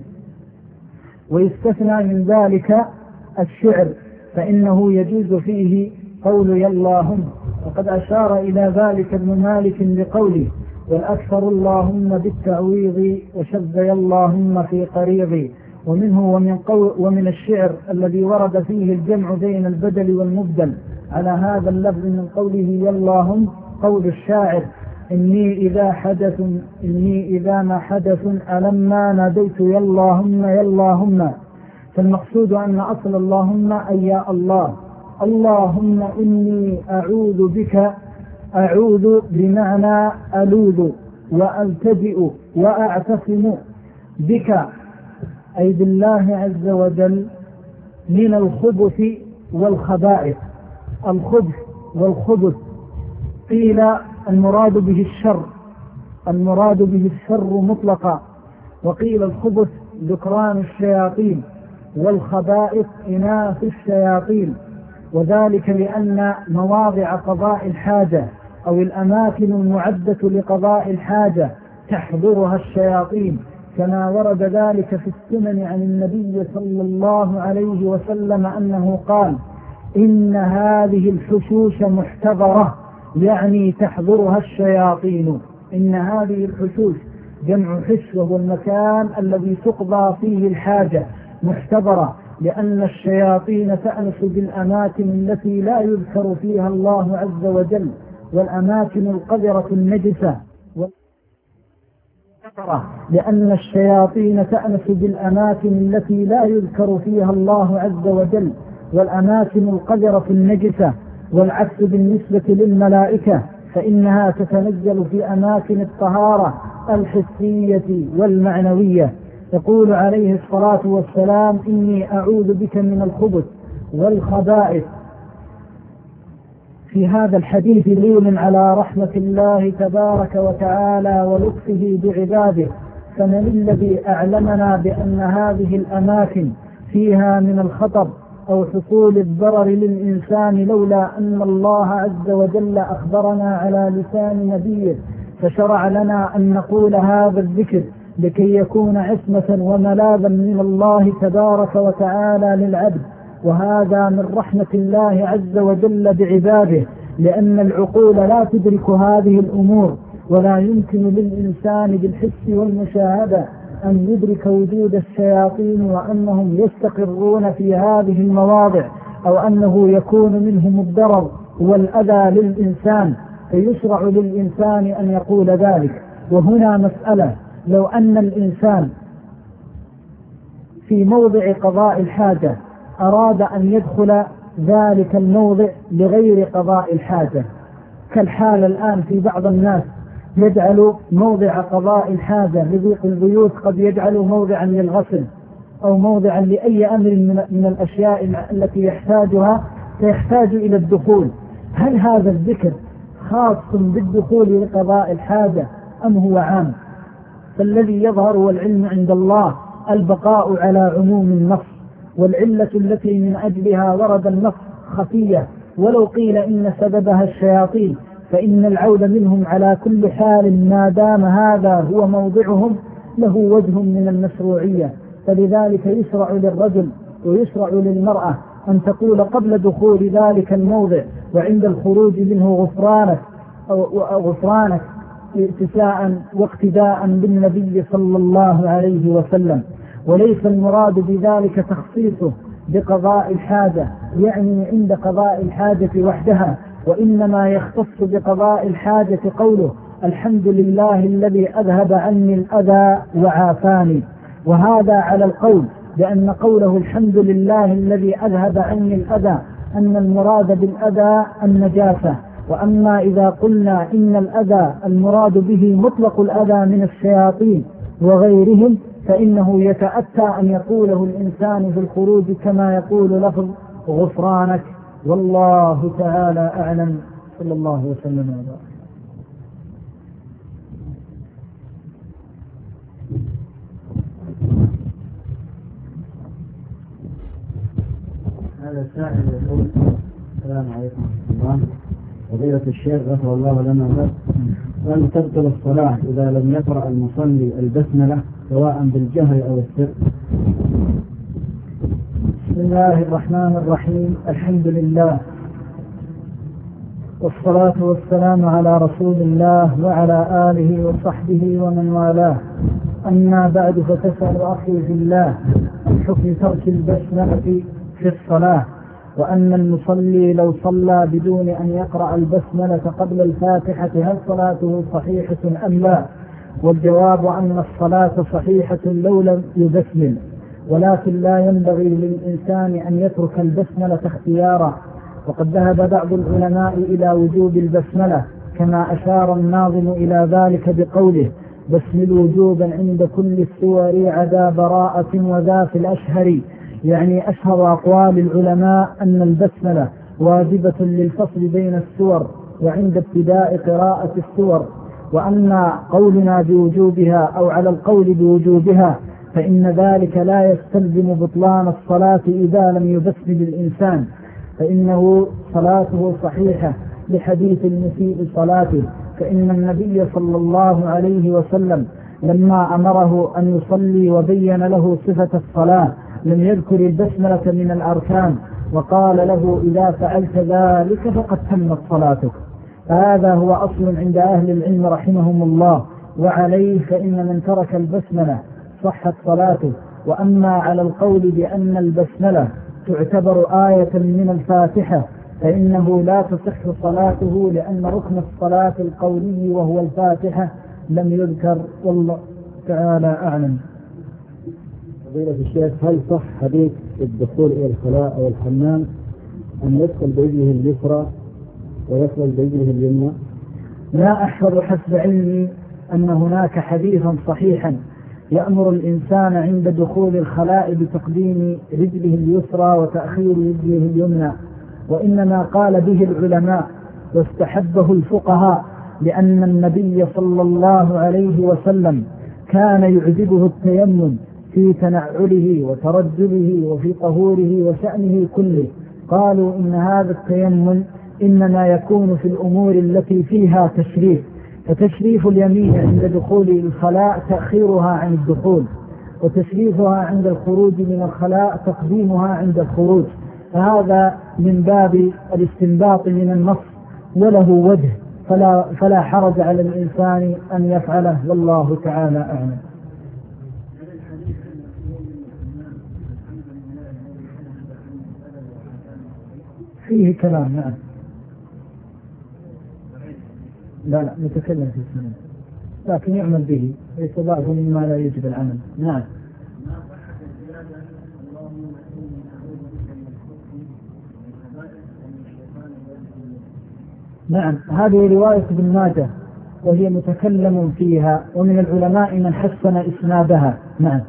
ويستثنى من ذلك الشعر فإنه يجوز فيه قول ياللهم، وقد أشار إلى ذلك ابن مالك بقوله: والأكثر اللهم بالتعويض وشذي اللهم في قريض. ومنه ومن الشعر الذي ورد فيه الجمع بين البدل والمبدل على هذا اللفظ من قوله يا اللهم قول الشاعر: إني إذا ما حدث ألما ناديت يا اللهم يا اللهم. فالمقصود أن أصل اللهم أي يا الله. اللهم إني أعوذ بك، أعوذ بمعنى ألوذ وألتجئ وأعتصم بك أي بالله عز وجل من الخبث والخبائث. الخبث والخبث قيل المراد به الشر، المراد به الشر مطلقا، وقيل الخبث ذكران الشياطين والخبائث إناث الشياطين، وذلك لأن مواضع قضاء الحاجة أو الأماكن المعدة لقضاء الحاجة تحضرها الشياطين، كما ورد ذلك في السنن عن النبي صلى الله عليه وسلم أنه قال: إن هذه الحشوش محتضرة، يعني تحضرها الشياطين. إن هذه الحشوش جمع حش، وهو المكان الذي تقضى فيه الحاجة، محتضرة لأن الشياطين تأنس بالأماكن التي لا يذكر فيها الله عز وجل، والأماكن القذرة النجسة، لأن الشياطين تأنس بالأماكن التي لا يذكر فيها الله عز وجل، والأماكن القذرة النجسة. والعكس بالنسبة للملائكة، فإنها تتنزل في أماكن الطهارة الحسية والمعنوية. يقول عليه الصلاة والسلام: إني أعوذ بك من الخبث والخبائث. في هذا الحديث دليل على رحمة الله تبارك وتعالى ولطفه بعباده، فمن الذي أعلمنا بأن هذه الأماكن فيها من الخطر أو حصول الضرر للإنسان لولا أن الله عز وجل أخبرنا على لسان نبيه، فشرع لنا أن نقول هذا الذكر لكي يكون عصمة وملاذا من الله تبارك وتعالى للعبد. وهذا من رحمة الله عز وجل بعباده، لأن العقول لا تدرك هذه الأمور، ولا يمكن للإنسان بالحس والمشاهدة أن يدرك وجود الشياطين وأنهم يستقرون في هذه المواضع، أو أنه يكون منهم الضرر والأذى للإنسان، فيشرع للإنسان أن يقول ذلك. وهنا مسألة: لو أن الإنسان في موضع قضاء الحاجة أراد أن يدخل ذلك الموضع لغير قضاء الحاجة، كالحال الآن في بعض الناس يجعل موضع قضاء الحاجة لضيق البيوت قد يجعل موضعا للغسل أو موضعا لأي أمر من الأشياء التي يحتاجها فيحتاج إلى الدخول. هل هذا الذكر خاص بالدخول لقضاء الحاجة أم هو عام؟ فالذي يظهر والعلم عند الله البقاء على عموم النص، والعلة التي من أجلها ورد النص خفية، ولو قيل إن سببها الشياطين فإن العود منهم على كل حال ما دام هذا هو موضعهم له وجه من المشروعية. فلذلك يشرع للرجل ويشرع للمرأة أن تقول قبل دخول ذلك الموضع وعند الخروج منه غفرانك اتساء واقتداء بالنبي صلى الله عليه وسلم. وليس المراد بذلك تخصيصه بقضاء الحاجة، يعني عند قضاء الحاجة وحدها، وإنما يختص بقضاء الحاجة قوله: الحمد لله الذي أذهب عني الأذى وعافاني. وهذا على القول بأن قوله الحمد لله الذي أذهب عني الأذى أن المراد بالأذى النجاسة. وأما إذا قلنا إن الأذى المراد به مطلق الأذى من الشياطين وغيرهم، فإنه يتأتى أن يقوله الإنسان في الخروج كما يقول لفظ غفرانك. والله تعالى أعلم، صلى الله وسلم وبارك. هذا السائل يقول: السلام عليكم ورحمة الله، فضيلة الشيخ غفر الله لنا ولك، هل تبطل الصلاة إذا لم يقرأ المصلي البسملة سواء بالجهر أو السر؟ بسم الله الرحمن الرحيم. الحمد لله والصلاة والسلام على رسول الله وعلى آله وصحبه ومن والاه. أما بعد، فتسأل أخي في الله عن حكم ترك البسملة في الصلاة، وأن المصلي لو صلى بدون أن يقرأ البسملة قبل الفاتحة هل صلاته صحيحة أم لا؟ والجواب أن الصلاة صحيحة لو لم يبسمل، ولكن لا ينبغي للإنسان أن يترك البسملة اختيارا، وقد ذهب بعض العلماء إلى وجوب البسملة كما أشار الناظم إلى ذلك بقوله: بسمل وجوبا عند كل السور عدا براءة وذا في الأشهر. يعني أشهر أقوال العلماء أن البسملة واجبة للفصل بين السور وعند ابتداء قراءة السور، وأما قولنا بوجوبها أو على القول بوجوبها فإن ذلك لا يستلزم بطلان الصلاة إذا لم يبسمل الإنسان، فإنه صلاته صحيحة لحديث المسيء صلاته. فإن النبي صلى الله عليه وسلم لما أمره أن يصلي وبين له صفة الصلاة لم يذكر البسملة من الأركان، وقال له: إذا فعلت ذلك فقد تمت صلاتك. هذا هو أصل عند أهل العلم رحمهم الله، وعليه فإن من ترك البسملة صحت صلاته. وأما على القول بأن البسملة تعتبر آية من الفاتحة فإنه لا تصح صلاته، لأن ركن الصلاة القولي وهو الفاتحة لم يذكر، والله تعالى أعلم. فضيلة الشيخ، هل صح حديث الدخول إلى الخلاء أو الحمام أن يدخل برجله اليسرى ويخرج برجله اليمنى؟ لا أحفظ حسب علمي أن هناك حديثا صحيحا يأمر الإنسان عند دخول الخلاء بتقديم رجله اليسرى وتأخير رجله اليمنى، وإنما قال به العلماء واستحبه الفقهاء، لأن النبي صلى الله عليه وسلم كان يعجبه التيمم في تنعله وترجله وفي طهوره وشأنه كله. قالوا إن هذا التيمم إنما يكون في الأمور التي فيها تشريف، فتشريف اليمين عند دخول الخلاء تأخيرها عن الدخول، وتشريفها عند الخروج من الخلاء تقديمها عند الخروج، فهذا من باب الاستنباط من النص وله وجه، فلا حرج على الإنسان أن يفعله، والله تعالى أعلم. فيه كلام، نعم. لا نتكلم في السنة، لكن يعمل به، ليس بعض مما لا يجب العمل. نعم. نعم، هذه رواية ابن ماجه وهي متكلم فيها، ومن العلماء من حسن إسنادها. نعم.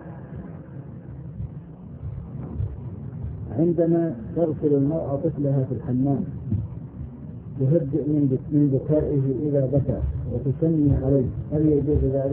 عندما تغسل المرأة طفلها في الحمام تهدئ من بكائه إذا بكى وتسمي عليه، هل يجوز ذلك؟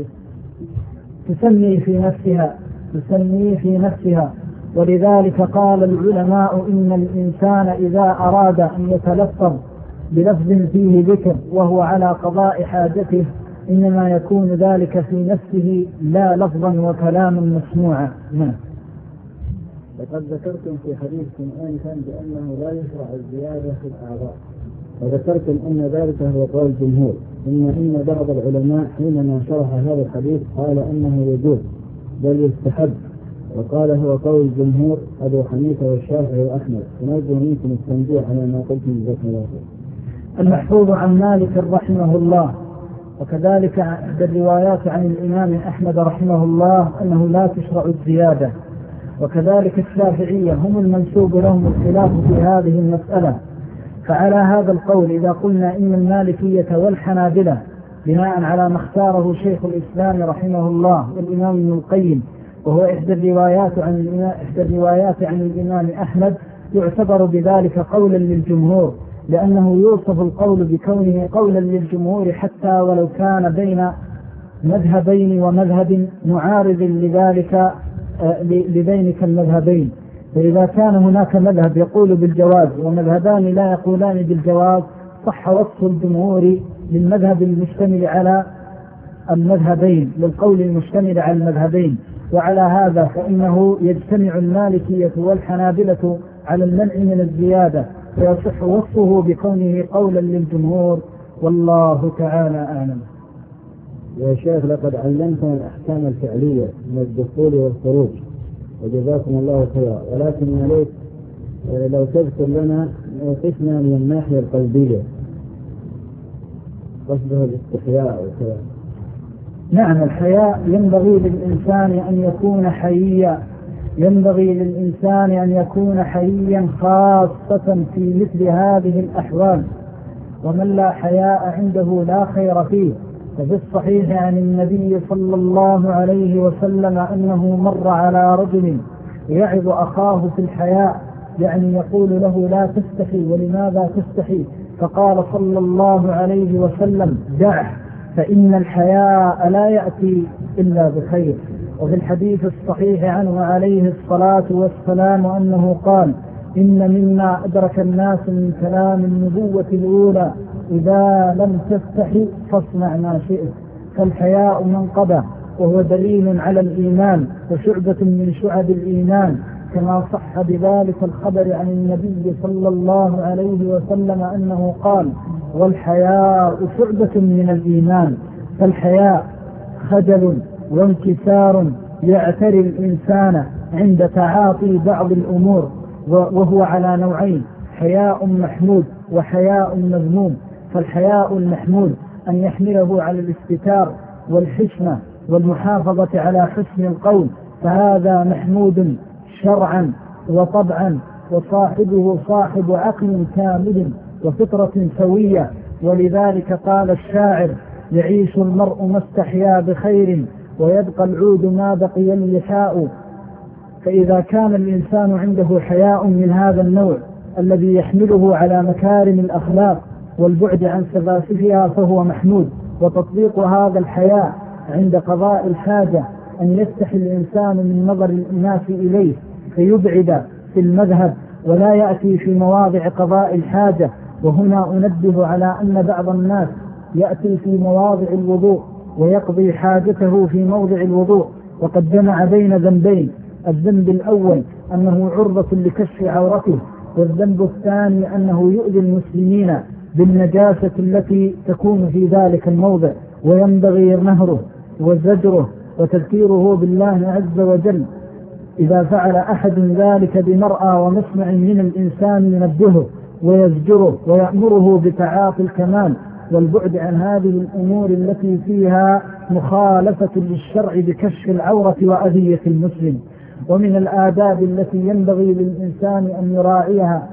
تسمي في نفسها، ولذلك قال العلماء إن الإنسان إذا أراد أن يتلفظ بلفظ فيه ذكر وهو على قضاء حاجته إنما يكون ذلك في نفسه لا لفظا وكلاما مسموعا. لقد ذكرتم في حديثكم آنفا بأنه لا يشرع الزيادة في الأعضاء، وذكرتم أن ذلك هو قول الجمهور، إن بعض العلماء حينما شرح هذا الحديث قال أنه يجوز بل يستحب، وقال هو قول الجمهور أبو حنيفة والشافعي وأحمد، ونرجو منكم التنبيه على ما قلتم جزاكم الله خير. المحفوظ عن مالك رحمه الله، وكذلك أحد الروايات عن الإمام أحمد رحمه الله أنه لا تشرع الزيادة، وكذلك الشافعية هم المنسوب لهم الخلاف في هذه المسألة. فعلى هذا القول إذا قلنا إن المالكية والحنابلة بناء على ما اختاره شيخ الإسلام رحمه الله والإمام ابن القيم، وهو إحدى الروايات عن الإمام أحمد، يعتبر بذلك قولا للجمهور، لأنه يوصف القول بكونه قولا للجمهور حتى ولو كان بين مذهبين ومذهب معارض لذلك لبينك المذهبين. فإذا كان هناك مذهب يقول بالجواز ومذهبان لا يقولان بالجواز صح وصف الجمهور للمذهب المشتمل على المذهبين، للقول المشتمل على المذهبين. وعلى هذا فإنه يجتمع المالكية والحنابلة على المنع من الزيادة، فيصح وصفه بكونه قولا للجمهور، والله تعالى أعلم. يا شيخ لقد علمتنا الأحكام الفعلية من الدخول والخروج وجزاكم الله خيرا، ولكن يا ريت لو تذكر لنا قسمنا من الناحية القلبية قصده الاستحياء وكذا. نعم، الحياء ينبغي للإنسان أن يكون حييا، ينبغي للإنسان أن يكون حييا خاصة في مثل هذه الأحوال، ومن لا حياء عنده لا خير فيه. ففي الصحيح عن النبي صلى الله عليه وسلم أنه مر على رجل يعظ أخاه في الحياء، يعني يقول له لا تستحي، ولماذا تستحي؟ فقال صلى الله عليه وسلم دعه، فإن الحياء لا يأتي إلا بخير. وفي الحديث الصحيح عنه عليه الصلاة والسلام أنه قال إن مما أدرك الناس من كلام النبوة الأولى إذا لم تستحي فاصنع ما شئت. فالحياء منقبة، وهو دليل على الإيمان وشعبة من شعب الإيمان، كما صح بذلك الخبر عن النبي صلى الله عليه وسلم أنه قال والحياء شعبة من الإيمان. فالحياء خجل وانكسار يعتري الإنسان عند تعاطي بعض الأمور، وهو على نوعين: حياء محمود وحياء مذموم. فالحياء المحمود أن يحمله على الاستتار والحشمة والمحافظة على حسن القول، فهذا محمود شرعا وطبعا، وصاحبه صاحب عقل كامل وفطرة سوية. ولذلك قال الشاعر يعيش المرء ما استحيا بخير ويبقى العود ما بقي اللحاء. فإذا كان الإنسان عنده حياء من هذا النوع الذي يحمله على مكارم الأخلاق والبعد عن سفاسفها فهو محمود. وتطبيق هذا الحياء عند قضاء الحاجة أن يستحي الإنسان من نظر الناس إليه فيبعد في المذهب ولا يأتي في مواضع قضاء الحاجة. وهنا أنبه على أن بعض الناس يأتي في مواضع الوضوء ويقضي حاجته في موضع الوضوء، وقد جمع بين ذنبين: الذنب الأول أنه عرضة لكشف عورته، والذنب الثاني أنه يؤذي المسلمين بالنجاسة التي تكون في ذلك الموضع، وينبغي نهره وزجره وتذكيره بالله عز وجل. إذا فعل أحد ذلك بمرأى ومسمع من الإنسان ينبهه ويزجره ويأمره بتعاطي الكمال والبعد عن هذه الأمور التي فيها مخالفة للشرع بكشف العورة وأذية المسلم. ومن الآداب التي ينبغي للإنسان أن يراعيها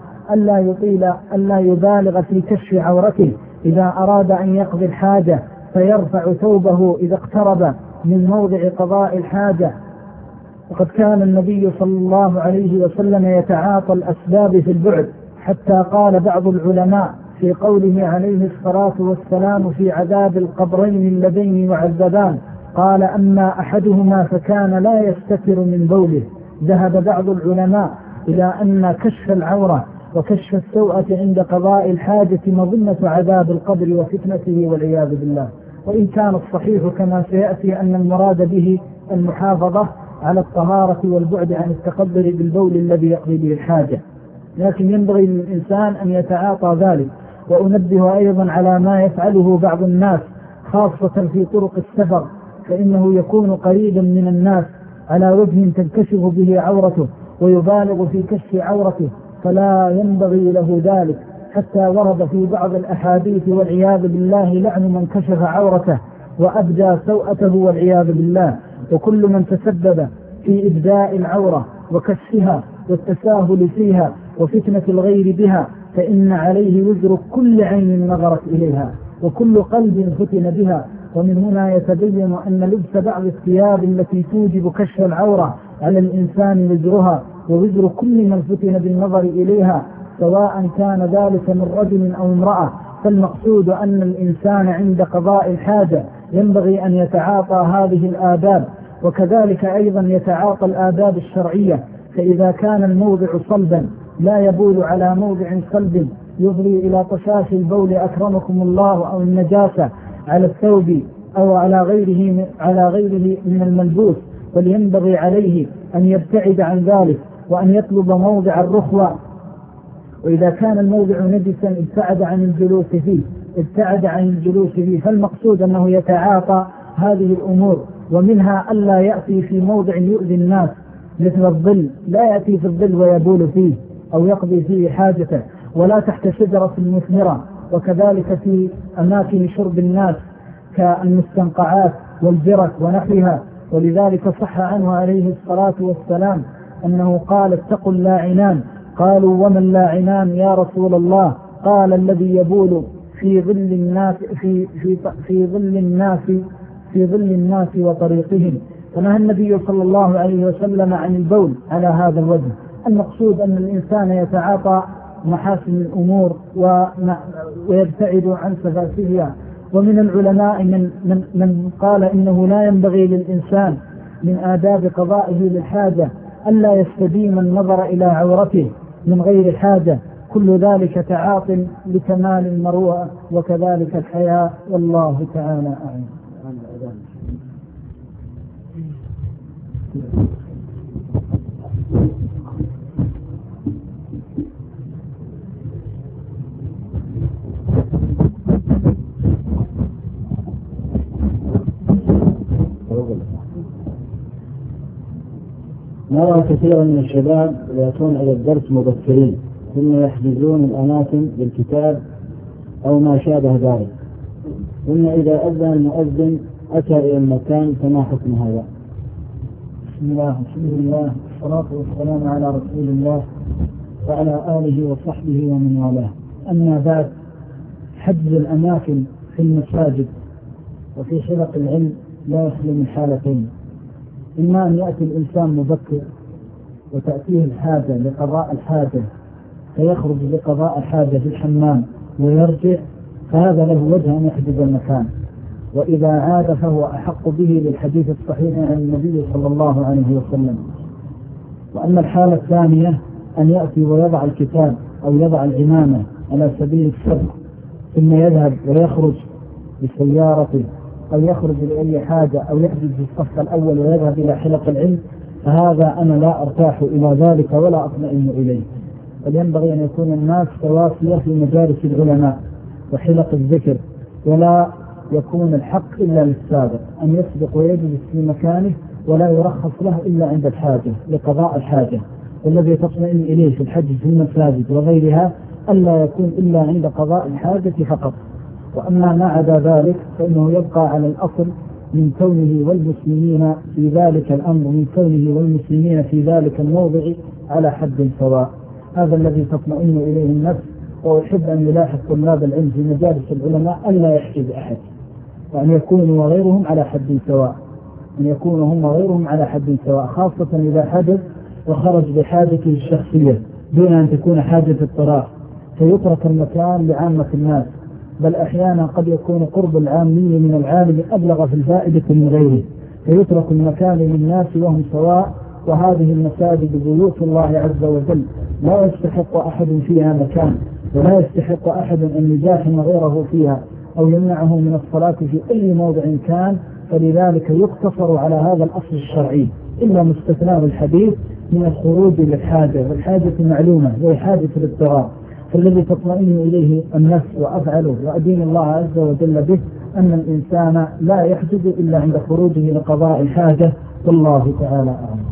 ألا يبالغ في كشف عورته إذا أراد أن يقضي الحاجة، فيرفع ثوبه إذا اقترب من موضع قضاء الحاجة. وقد كان النبي صلى الله عليه وسلم يتعاطى الأسباب في البعد، حتى قال بعض العلماء في قوله عليه الصلاة والسلام في عذاب القبرين اللذين يعذبان، قال أما أحدهما فكان لا يستتر من بوله. ذهب بعض العلماء إلى أن كشف العورة وكشف السوءة عند قضاء الحاجة مظنة عذاب القبر وفتنته والعياذ بالله. وإن كان الصحيح كما سيأتي أن المراد به المحافظة على الطهارة والبعد عن التقدر بالبول الذي يقضي به الحاجة، لكن ينبغي للإنسان أن يتعاطى ذلك. وأنبه أيضا على ما يفعله بعض الناس خاصة في طرق السفر، فإنه يكون قريبا من الناس على وجه تنكشف به عورته ويبالغ في كشف عورته، فلا ينبغي له ذلك، حتى ورد في بعض الأحاديث والعياذ بالله لعن من كشف عورته وأبدى سوءته والعياذ بالله. وكل من تسبب في إبداء العورة وكشفها والتساهل فيها وفتنة الغير بها فإن عليه وزر كل عين نظرت إليها وكل قلب فتن بها. ومن هنا يتبين أن لبس بعض الثياب التي توجب كشف العورة على الإنسان وزرها ووزر كل من فتن بالنظر إليها، سواء كان ذلك من رجل أو امرأة. فالمقصود أن الإنسان عند قضاء الحاجة ينبغي أن يتعاطى هذه الآداب، وكذلك أيضا يتعاطى الآداب الشرعية. فإذا كان الموضع صلبا لا يبول على موضع صلب يفضي إلى طشاش البول أكرمكم الله، أو النجاسة على الثوب أو على غيره من الملبوس، ولينبغي عليه أن يبتعد عن ذلك وأن يطلب موضع الرخوة وإذا كان الموضع نجسا ابتعد عن الجلوس فيه فالمقصود أنه يتعاطى هذه الأمور، ومنها ألا يأتي في موضع يؤذي الناس مثل الظل، لا يأتي في الظل ويبول فيه أو يقضي فيه حاجته، ولا تحت شجرة مثمرة، وكذلك في أماكن شرب الناس كالمستنقعات والبرك ونحوها. ولذلك صح عنه عليه الصلاة والسلام أنه قال: اتقوا اللاعنان. قالوا: وما اللاعنان يا رسول الله؟ قال: الذي يبول في ظل الناس في ظل الناس وطريقهم. فنهى النبي صلى الله عليه وسلم عن البول على هذا الوجه. المقصود أن الإنسان يتعاطى محاسن الأمور ويبتعد عن سفاسفها. ومن العلماء من قال إنه لا ينبغي للإنسان من آداب قضائه للحاجة ألا يستديم النظر إلى عورته من غير حاجة، كل ذلك تعاط لكمال المروءة وكذلك الحياء، والله تعالى أعلم. نرى كثيرا من الشباب يأتون إلى الدرس مبكرين ثم يحجزون الأماكن بالكتاب أو ما شابه ذلك، ثم إذا أذن المؤذن أتى إلى المكان، فما حكم هذا؟ بسم الله والحمد لله والصلاة والسلام على رسول الله وعلى آله وصحبه ومن والاه. أما بعد، حجز الأماكن في المساجد وفي حلق العلم لا يخلو من حالتين: إما أن يأتي الإنسان مبكر وتأتيه الحاجة لقضاء الحاجة فيخرج لقضاء الحاجة في الحمام ويرجع، فهذا له وجه أن يحجز المكان، وإذا عاد فهو أحق به للحديث الصحيح عن النبي صلى الله عليه وسلم. وأما الحالة الثانية أن يأتي ويضع الكتاب أو يضع العمامة على سبيل السبق ثم يذهب ويخرج بسيارته أو يخرج لأي حاجة أو يحجز في الصف الأول ويذهب إلى حلق العلم، فهذا أنا لا أرتاح إلى ذلك ولا أطمئن إليه. بل ينبغي أن يكون الناس توافية في مجالس العلماء وحلق الذكر، ولا يكون الحق إلا للسابق أن يسبق ويجلس في مكانه ولا يرخص له إلا عند الحاجة لقضاء الحاجة. والذي تطمئن إليه في الحج في المساجد وغيرها ألا يكون إلا عند قضاء الحاجة فقط. وأما ما عدا ذلك فإنه يبقى على الأصل من كونه والمسلمين في ذلك الأمر، من كونه والمسلمين في ذلك الموضع على حد سواء. هذا الذي تطمئن إليه النفس. وأحب أن يلاحظ طلاب العلم في مجالس العلماء ألا يحجز أحد، وأن يكونوا وغيرهم على حد سواء، أن يكونوا هم وغيرهم على حد سواء، خاصة إذا حدث وخرج بحاجته الشخصية دون أن تكون حاجة اضطرار، فيترك المكان لعامة الناس. بل أحيانا قد يكون قرب العامي من العالم أبلغ في الفائدة من غيره، فيترك المكان للناس وهم سواء. وهذه المساجد بيوت الله عز وجل لا يستحق أحد فيها مكان، ولا يستحق أحد أن يزاحم غيره فيها أو يمنعه من الصلاة في أي موضع كان. فلذلك يقتصر على هذا الأصل الشرعي، إلا مستثنى الحديث من الخروج للحاجة، والحاجة معلومة وهي حاجة الاضطرار. فالذي تطمئن إليه النفس وأفعله وأدين الله عز وجل به أن الإنسان لا يحجز إلا عند خروجه لقضاء الحاجة، والله تعالى أعلم.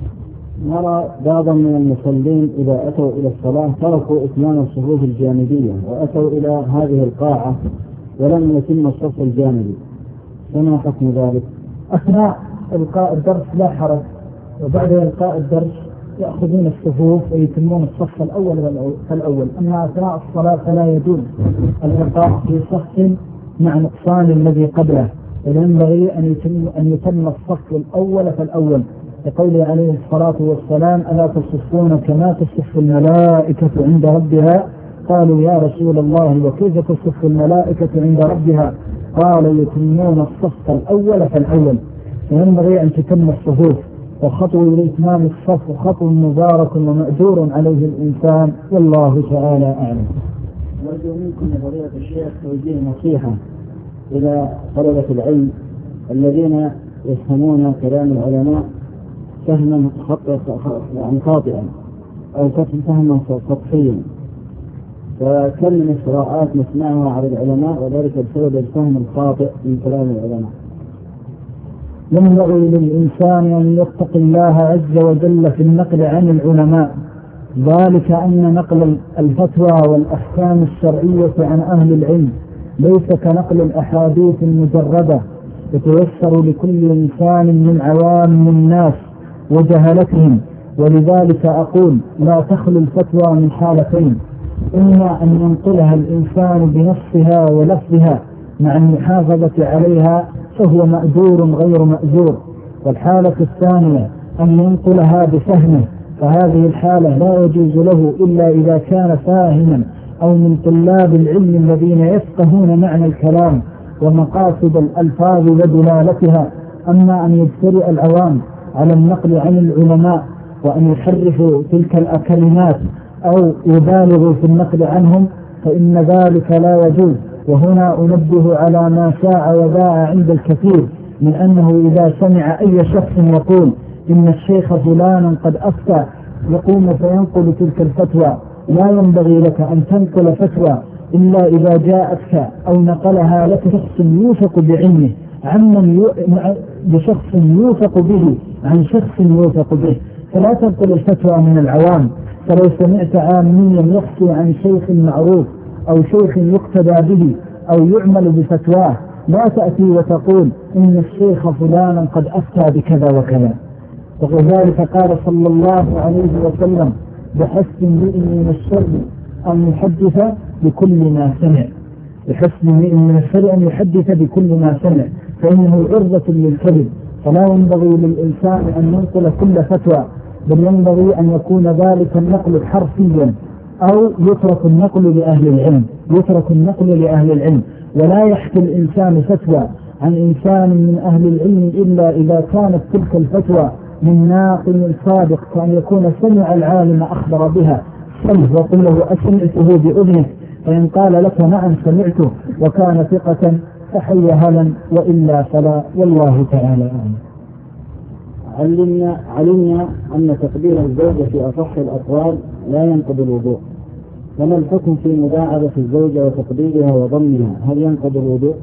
نرى بعضا من المصلين إذا أتوا إلى الصلاة تركوا إتمام الصفوف الجانبية وأتوا إلى هذه القاعة ولم يتم الصف الجانبي، فما حكم ذلك؟ أثناء إلقاء الدرس لا حرج، وبعد إلقاء الدرس يأخذون الصفوف ويتمون الصف الأول فالأول. أما أثناء الصلاة فلا يجوز الإلقاء في صف مع نقصان الذي قبله، وينبغي أن يتم الصف الأول فالأول، لقوله عليه الصلاة والسلام: ألا تصفون كما تصف الملائكة عند ربها؟ قالوا: يا رسول الله وكيف تصف الملائكة عند ربها؟ قال: يتمون الصف الأول فالأول. فينبغي أن تتم الصفوف، وخطو لإتمام الصف خطو مبارك ومأجور عليه الإنسان، والله تعالى أعلم. نرجو منكم يا فضيلة الشيخ توجيه نصيحة إلى طلبة العلم الذين يفهمون كلام العلماء فهما خاطئا أو فهما سطحيا، فكم من الشراءات نسمعها على العلماء وذلك بسبب الفهم الخاطئ من كلام العلماء. ينبغي للإنسان أن يتقي الله عز وجل في النقل عن العلماء، ذلك أن نقل الفتوى والأحكام الشرعية عن أهل العلم ليس كنقل الأحاديث المجردة يتيسر لكل إنسان من عوام الناس وجهلتهم. ولذلك أقول لا تخلو الفتوى من حالتين: إما أن ينقلها الإنسان بنصها ولفظها مع المحافظة عليها فهو مأجور غير مأجور، والحالة الثانية أن ينقلها بفهمه، فهذه الحالة لا يجوز له إلا إذا كان فاهما أو من طلاب العلم الذين يفقهون معنى الكلام ومقاصد الألفاظ ودلالتها. أما أن يجترئ العوام على النقل عن العلماء وأن يحرفوا تلك الكلمات أو يبالغوا في النقل عنهم فإن ذلك لا يجوز. وهنا أنبه على ما شاع وذاع عند الكثير من أنه إذا سمع أي شخص يقول إن الشيخ فلانا قد أفتى يقوم فينقل تلك الفتوى. لا ينبغي لك أن تنقل فتوى إلا إذا جاءتك أو نقلها لك شخص يوثق بعلمه بشخص يوثق به عن شخص يوثق به، فلا تنقل الفتوى من العوام. فلو سمعت عاميا يحكي عن شيخ معروف أو شيخ يقتدى به أو يعمل بفتواه لا تأتي وتقول إن الشيخ فلانا قد أفتى بكذا وكذا. وكذلك قال صلى الله عليه وسلم: بحسب امرئ من الشر أن يحدث بكل ما سمع. بحسب امرئ من الشر أن يحدث بكل ما سمع، فإنه عرضة للكذب. فلا ينبغي للإنسان أن ينقل كل فتوى، بل ينبغي أن يكون ذلك النقل حرفيا أو يترك النقل لأهل العلم. ولا يحكي الإنسان فتوى عن إنسان من أهل العلم إلا إذا كانت تلك الفتوى من ناقل صادق، كأن يكون سمع العالم أخبر بها سمع وقل له أسمعته بأذنه، فإن قال لك نعم سمعته وكان ثقة فحي هلا، وإلا فلا، والله تعالى أعلم. علمنا أن تقدير الزوجة في أصح الأقوال لا ينقض الوضوء، فما الحكم في مداعبة الزوجة وتقديرها وضمها؟ هل ينقض الوضوء؟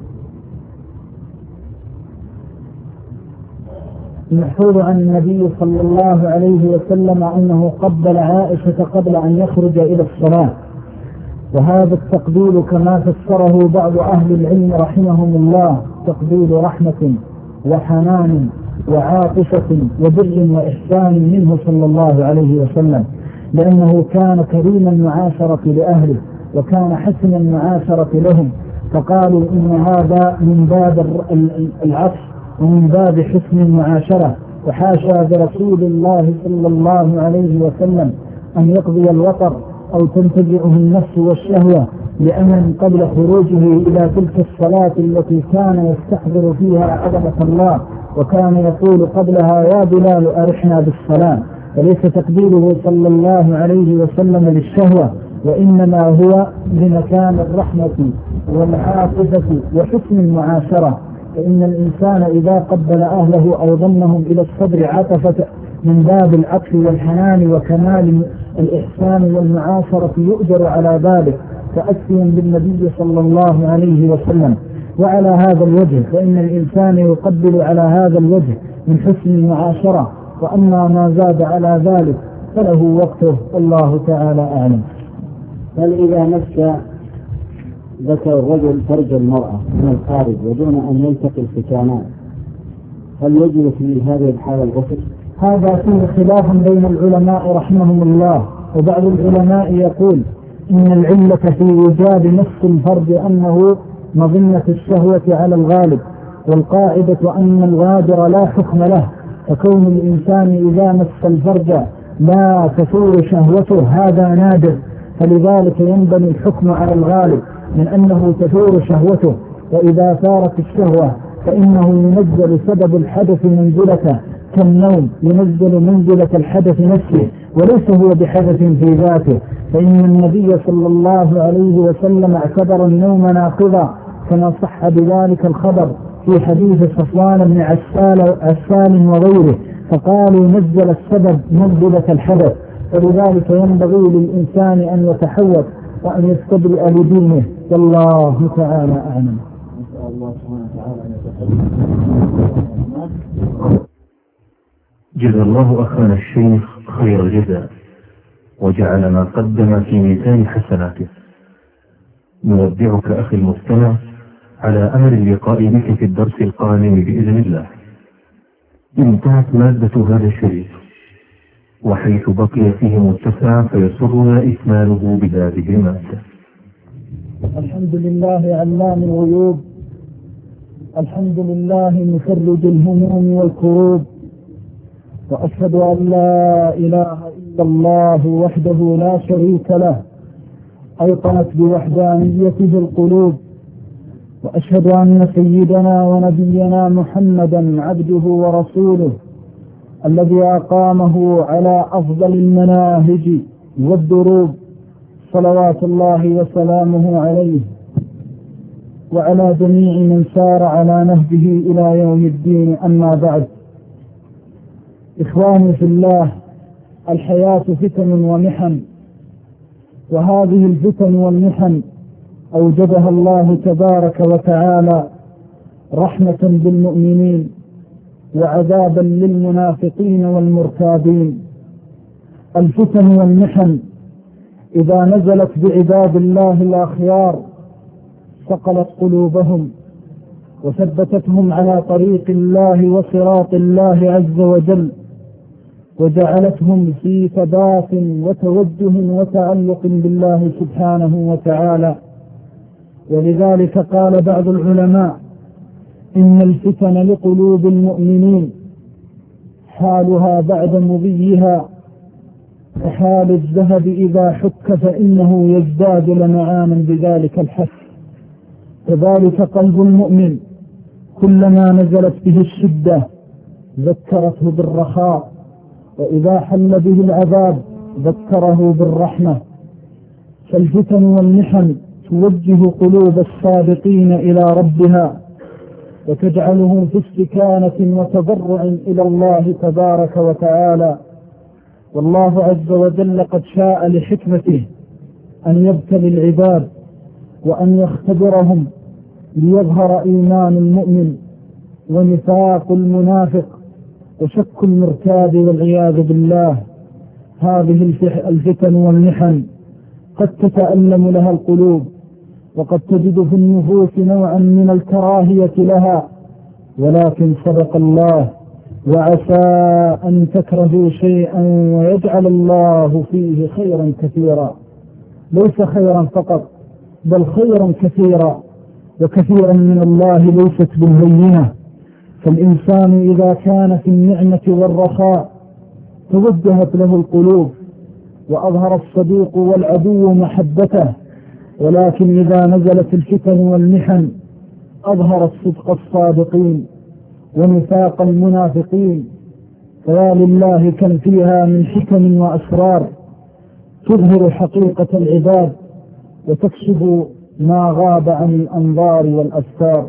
المحفوظ عن النبي صلى الله عليه وسلم أنه قبل عائشة قبل أن يخرج إلى الصلاة، وهذا التقبيل كما فسره بعض أهل العلم رحمهم الله تقبيل رحمة وحنان وعاطفة وبر وإحسان منه صلى الله عليه وسلم، لأنه كان كريم المعاشرة لأهله وكان حسن المعاشرة لهم، فقالوا إن هذا من باب العطف ومن باب حسن المعاشرة. وحاشا برسول الله صلى الله عليه وسلم أن يقضي الوطر أو تنتزعه النفس والشهوة لأمن قبل خروجه إلى تلك الصلاة التي كان يستحضر فيها عظمة الله، وكان يقول قبلها: يا بلال أرحنا بالصلاة. فليس تقبيله صلى الله عليه وسلم للشهوة، وإنما هو لمكان الرحمة والعاطفة وحسن المعاشرة. فإن الإنسان إذا قبل أهله أو ضمهم إلى الصدر عطفة من باب العطف والحنان وكمال الإحسان والمعاشرة يؤجر على ذلك تأسيا بالنبي صلى الله عليه وسلم. وعلى هذا الوجه فإن الإنسان يقبل على هذا الوجه من حسن المعاشرة، وأما ما زاد على ذلك فله وقته، والله تعالى أعلم. هل إذا مس ذكر الرجل فرج المرأة من الخارج ودون أن يلتقي الختانات هل يجب في هذه الحالة الغسل؟ هذا فيه خلاف بين العلماء رحمهم الله، وبعض العلماء يقول إن العلة في إيجاب مس الفرج أنه مظنة الشهوة على الغالب، والقاعدة أن الغادر لا حكم له، فكون الإنسان إذا مس الفرج لا تثور شهوته هذا نادر، فلذلك ينبني الحكم على الغالب من أنه تثور شهوته، وإذا ثارت الشهوة فإنه ينزل سبب الحدث منزلته كالنوم، ينزل منزلة الحدث نفسه وليس هو بحدث في ذاته. فإن النبي صلى الله عليه وسلم اعتبر النوم ناقضا كما صح بذلك الخبر في حديث صفوان بن عسال وغيره، فقالوا نزل السبب منزلة الحدث. فلذلك ينبغي للإنسان أن يتحوط وأن يستبرئ لدينه، والله تعالى أعلم. نسأل الله سبحانه وتعالى أن يتقبل. جزا الله أخانا الشيخ خير جزاء وجعل ما قدم في ميزان حسناته. نودعك أخي المستمع على أمل اللقاء بك في الدرس القادم بإذن الله. انتهت مادة هذا الشريط، وحيث بقي فيه متسع فيسرنا إكماله بهذه المادة. الحمد لله علام الغيوب، الحمد لله مفرج الهموم والكروب، وأشهد أن لا إله إلا الله وحده لا شريك له أيقنت بوحدانيته القلوب، وأشهد أن سيدنا ونبينا محمدا عبده ورسوله الذي أقامه على أفضل المناهج والدروب، صلوات الله وسلامه عليه وعلى جميع من سار على نهجه إلى يوم الدين. أما بعد، إخواني في الله، الحياة فتن ومحن، وهذه الفتن والمحن أوجدها الله تبارك وتعالى رحمة بالمؤمنين وعذابا للمنافقين والمرتابين. الفتن والمحن إذا نزلت بعباد الله الأخيار صقلت قلوبهم وثبتتهم على طريق الله وصراط الله عز وجل، وجعلتهم في ثبات وتوجه وتعلق بالله سبحانه وتعالى. ولذلك قال بعض العلماء: إن الفتن لقلوب المؤمنين حالها بعد مضيها كحال الذهب إذا حك فإنه يزداد لمعانا بذلك الحك. كذلك قلب المؤمن كلما نزلت به الشدة ذكرته بالرخاء، وإذا حل به العذاب ذكره بالرحمة. فالفتن والمحن توجه قلوب الصادقين إلى ربها وتجعلهم في استكانة وتضرع إلى الله تبارك وتعالى. والله عز وجل قد شاء لحكمته أن يبتلي العباد وأن يختبرهم ليظهر إيمان المؤمن ونفاق المنافق وشك المرتاب والعياذ بالله. هذه الفتن والمحن قد تتألم لها القلوب، وقد تجد في النفوس نوعا من الكراهية لها، ولكن صدق الله: وعسى أن تكرهوا شيئا ويجعل الله فيه خيرا كثيرا. ليس خيرا فقط، بل خيرا كثيرا، وكثيرا من الله ليست بالهينة. فالإنسان إذا كان في النعمة والرخاء توجهت له القلوب وأظهر الصديق والعدو محبته، ولكن إذا نزلت الفتن والمحن أظهر الصدق الصادقين ونفاق المنافقين. فيا لله كم فيها من حكم وأسرار تظهر حقيقة العباد وتكشف ما غاب عن الأنظار والأستار.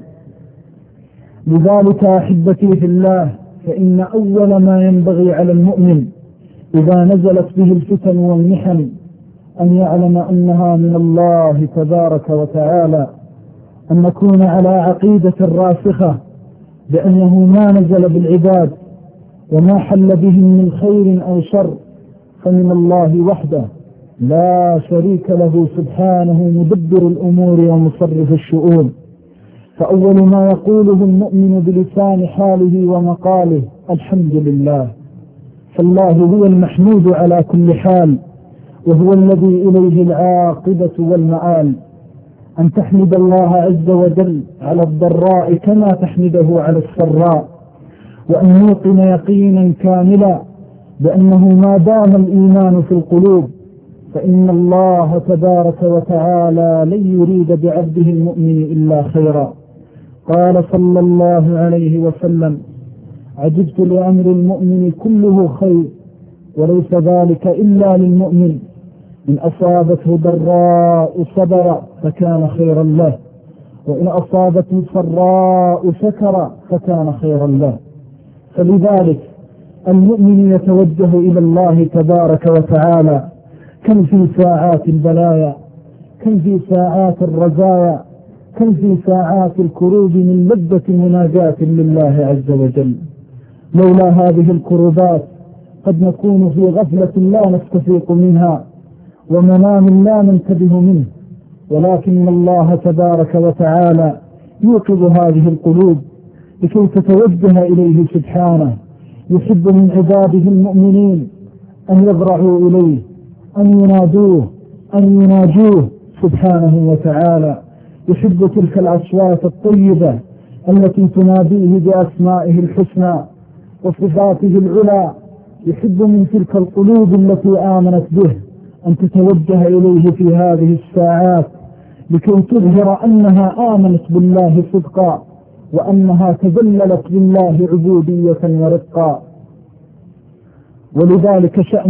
لذلك أحبتي في الله، فإن أول ما ينبغي على المؤمن إذا نزلت به الفتن والمحن أن يعلم أنها من الله تبارك وتعالى، أن نكون على عقيدة راسخة بأنه ما نزل بالعباد وما حل بهم من خير أو شر فمن الله وحده لا شريك له سبحانه مدبر الأمور ومصرف الشؤون. فأول ما يقوله المؤمن بلسان حاله ومقاله: الحمد لله. فالله هو المحمود على كل حال، وهو الذي إليه العاقبة والمآل. أن تحمد الله عز وجل على الضراء كما تحمده على السراء، وأن يوقن يقينا كاملا بأنه ما دام الإيمان في القلوب فإن الله تبارك وتعالى لن يريد بعبده المؤمن إلا خيرا. قال صلى الله عليه وسلم: عجبت لأمر المؤمن كله خير، وليس ذلك إلا للمؤمن، إن أصابته ضراء صبر فكان خيرا له، وإن أصابته سراء شكر فكان خيرا له. فلذلك المؤمن يتوجه إلى الله تبارك وتعالى كم في ساعات البلايا كم في ساعات الرزايا، كم في ساعات الكروب من لذة مناجاة لله عز وجل. لولا هذه الكروبات قد نكون في غفلة لا نستفيق منها ومنام لا ننتبه منه، ولكن الله تبارك وتعالى يوقظ هذه القلوب لكي تتوجه إليه سبحانه. يحب من عباده المؤمنين أن يضرعوا إليه، أن ينادوه، أن يناجوه سبحانه وتعالى. يحب تلك الأصوات الطيبة التي تناديه بأسمائه الحسنى وصفاته العلى. يحب من تلك القلوب التي آمنت به أن تتوجه إليه في هذه الساعات لكي تظهر أنها آمنت بالله صدقا وأنها تذللت لله عبودية ورقا. ولذلك شأن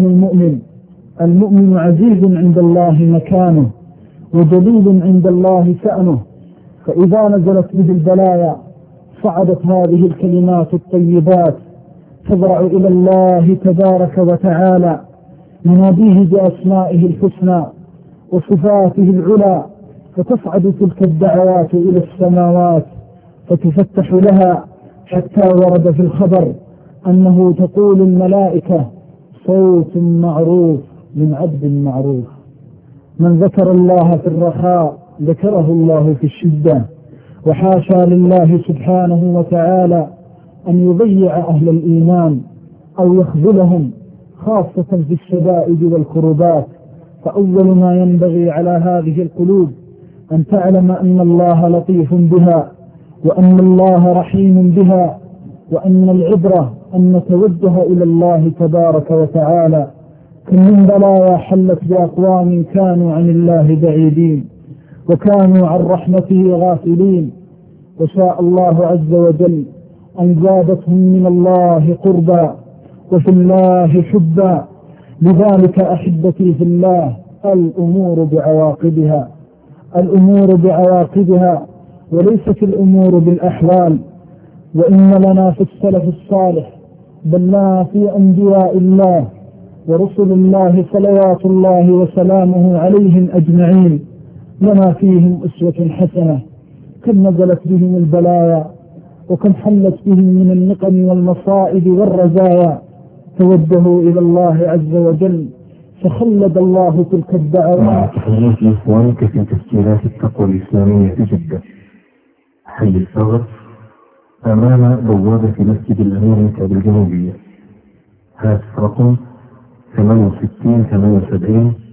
المؤمن عزيز عند الله مكانه وجليل عند الله شأنه. فإذا نزلت به البلايا صعدت هذه الكلمات الطيبات تضرع إلى الله تبارك وتعالى، يناديه بأسمائه الحسنى وصفاته العلى، فتصعد تلك الدعوات إلى السماوات فتفتح لها، حتى ورد في الخبر أنه تقول الملائكة: صوت معروف من عبد معروف. من ذكر الله في الرخاء ذكره الله في الشدة. وحاشا لله سبحانه وتعالى أن يضيع أهل الإيمان أو يخذلهم، خاصة في الشدائد والكربات. فأول ما ينبغي على هذه القلوب أن تعلم أن الله لطيف بها، وأن الله رحيم بها، وأن العبرة أن نتوجه إلى الله تبارك وتعالى. كم من بلايا حلت بأقوام كانوا عن الله بعيدين وكانوا عن رحمته غافلين، وشاء الله عز وجل أن زادتهم من الله قربا وفي الله حبا. لذلك أحبتي في الله الأمور بعواقبها، الأمور بعواقبها وليست الأمور بالأحوال. وإن لنا في السلف الصالح بل لا في أنبياء الله ورسل الله صلوات الله وسلامه عليهم أجمعين لنا فيهم أسوة حسنة. كم نزلت بهم البلايا وكم حلت بهم من النقم والمصائب والرزايا، توجهوا إلى الله عز وجل فخلد الله تلك الدعوات. تحياتي لإخوانك في تسجيلات التقوى الإسلامية في جدة، حي الثغر، أمام بوابة مسجد الأمير بالجنوبية. هاتف رقم 68 78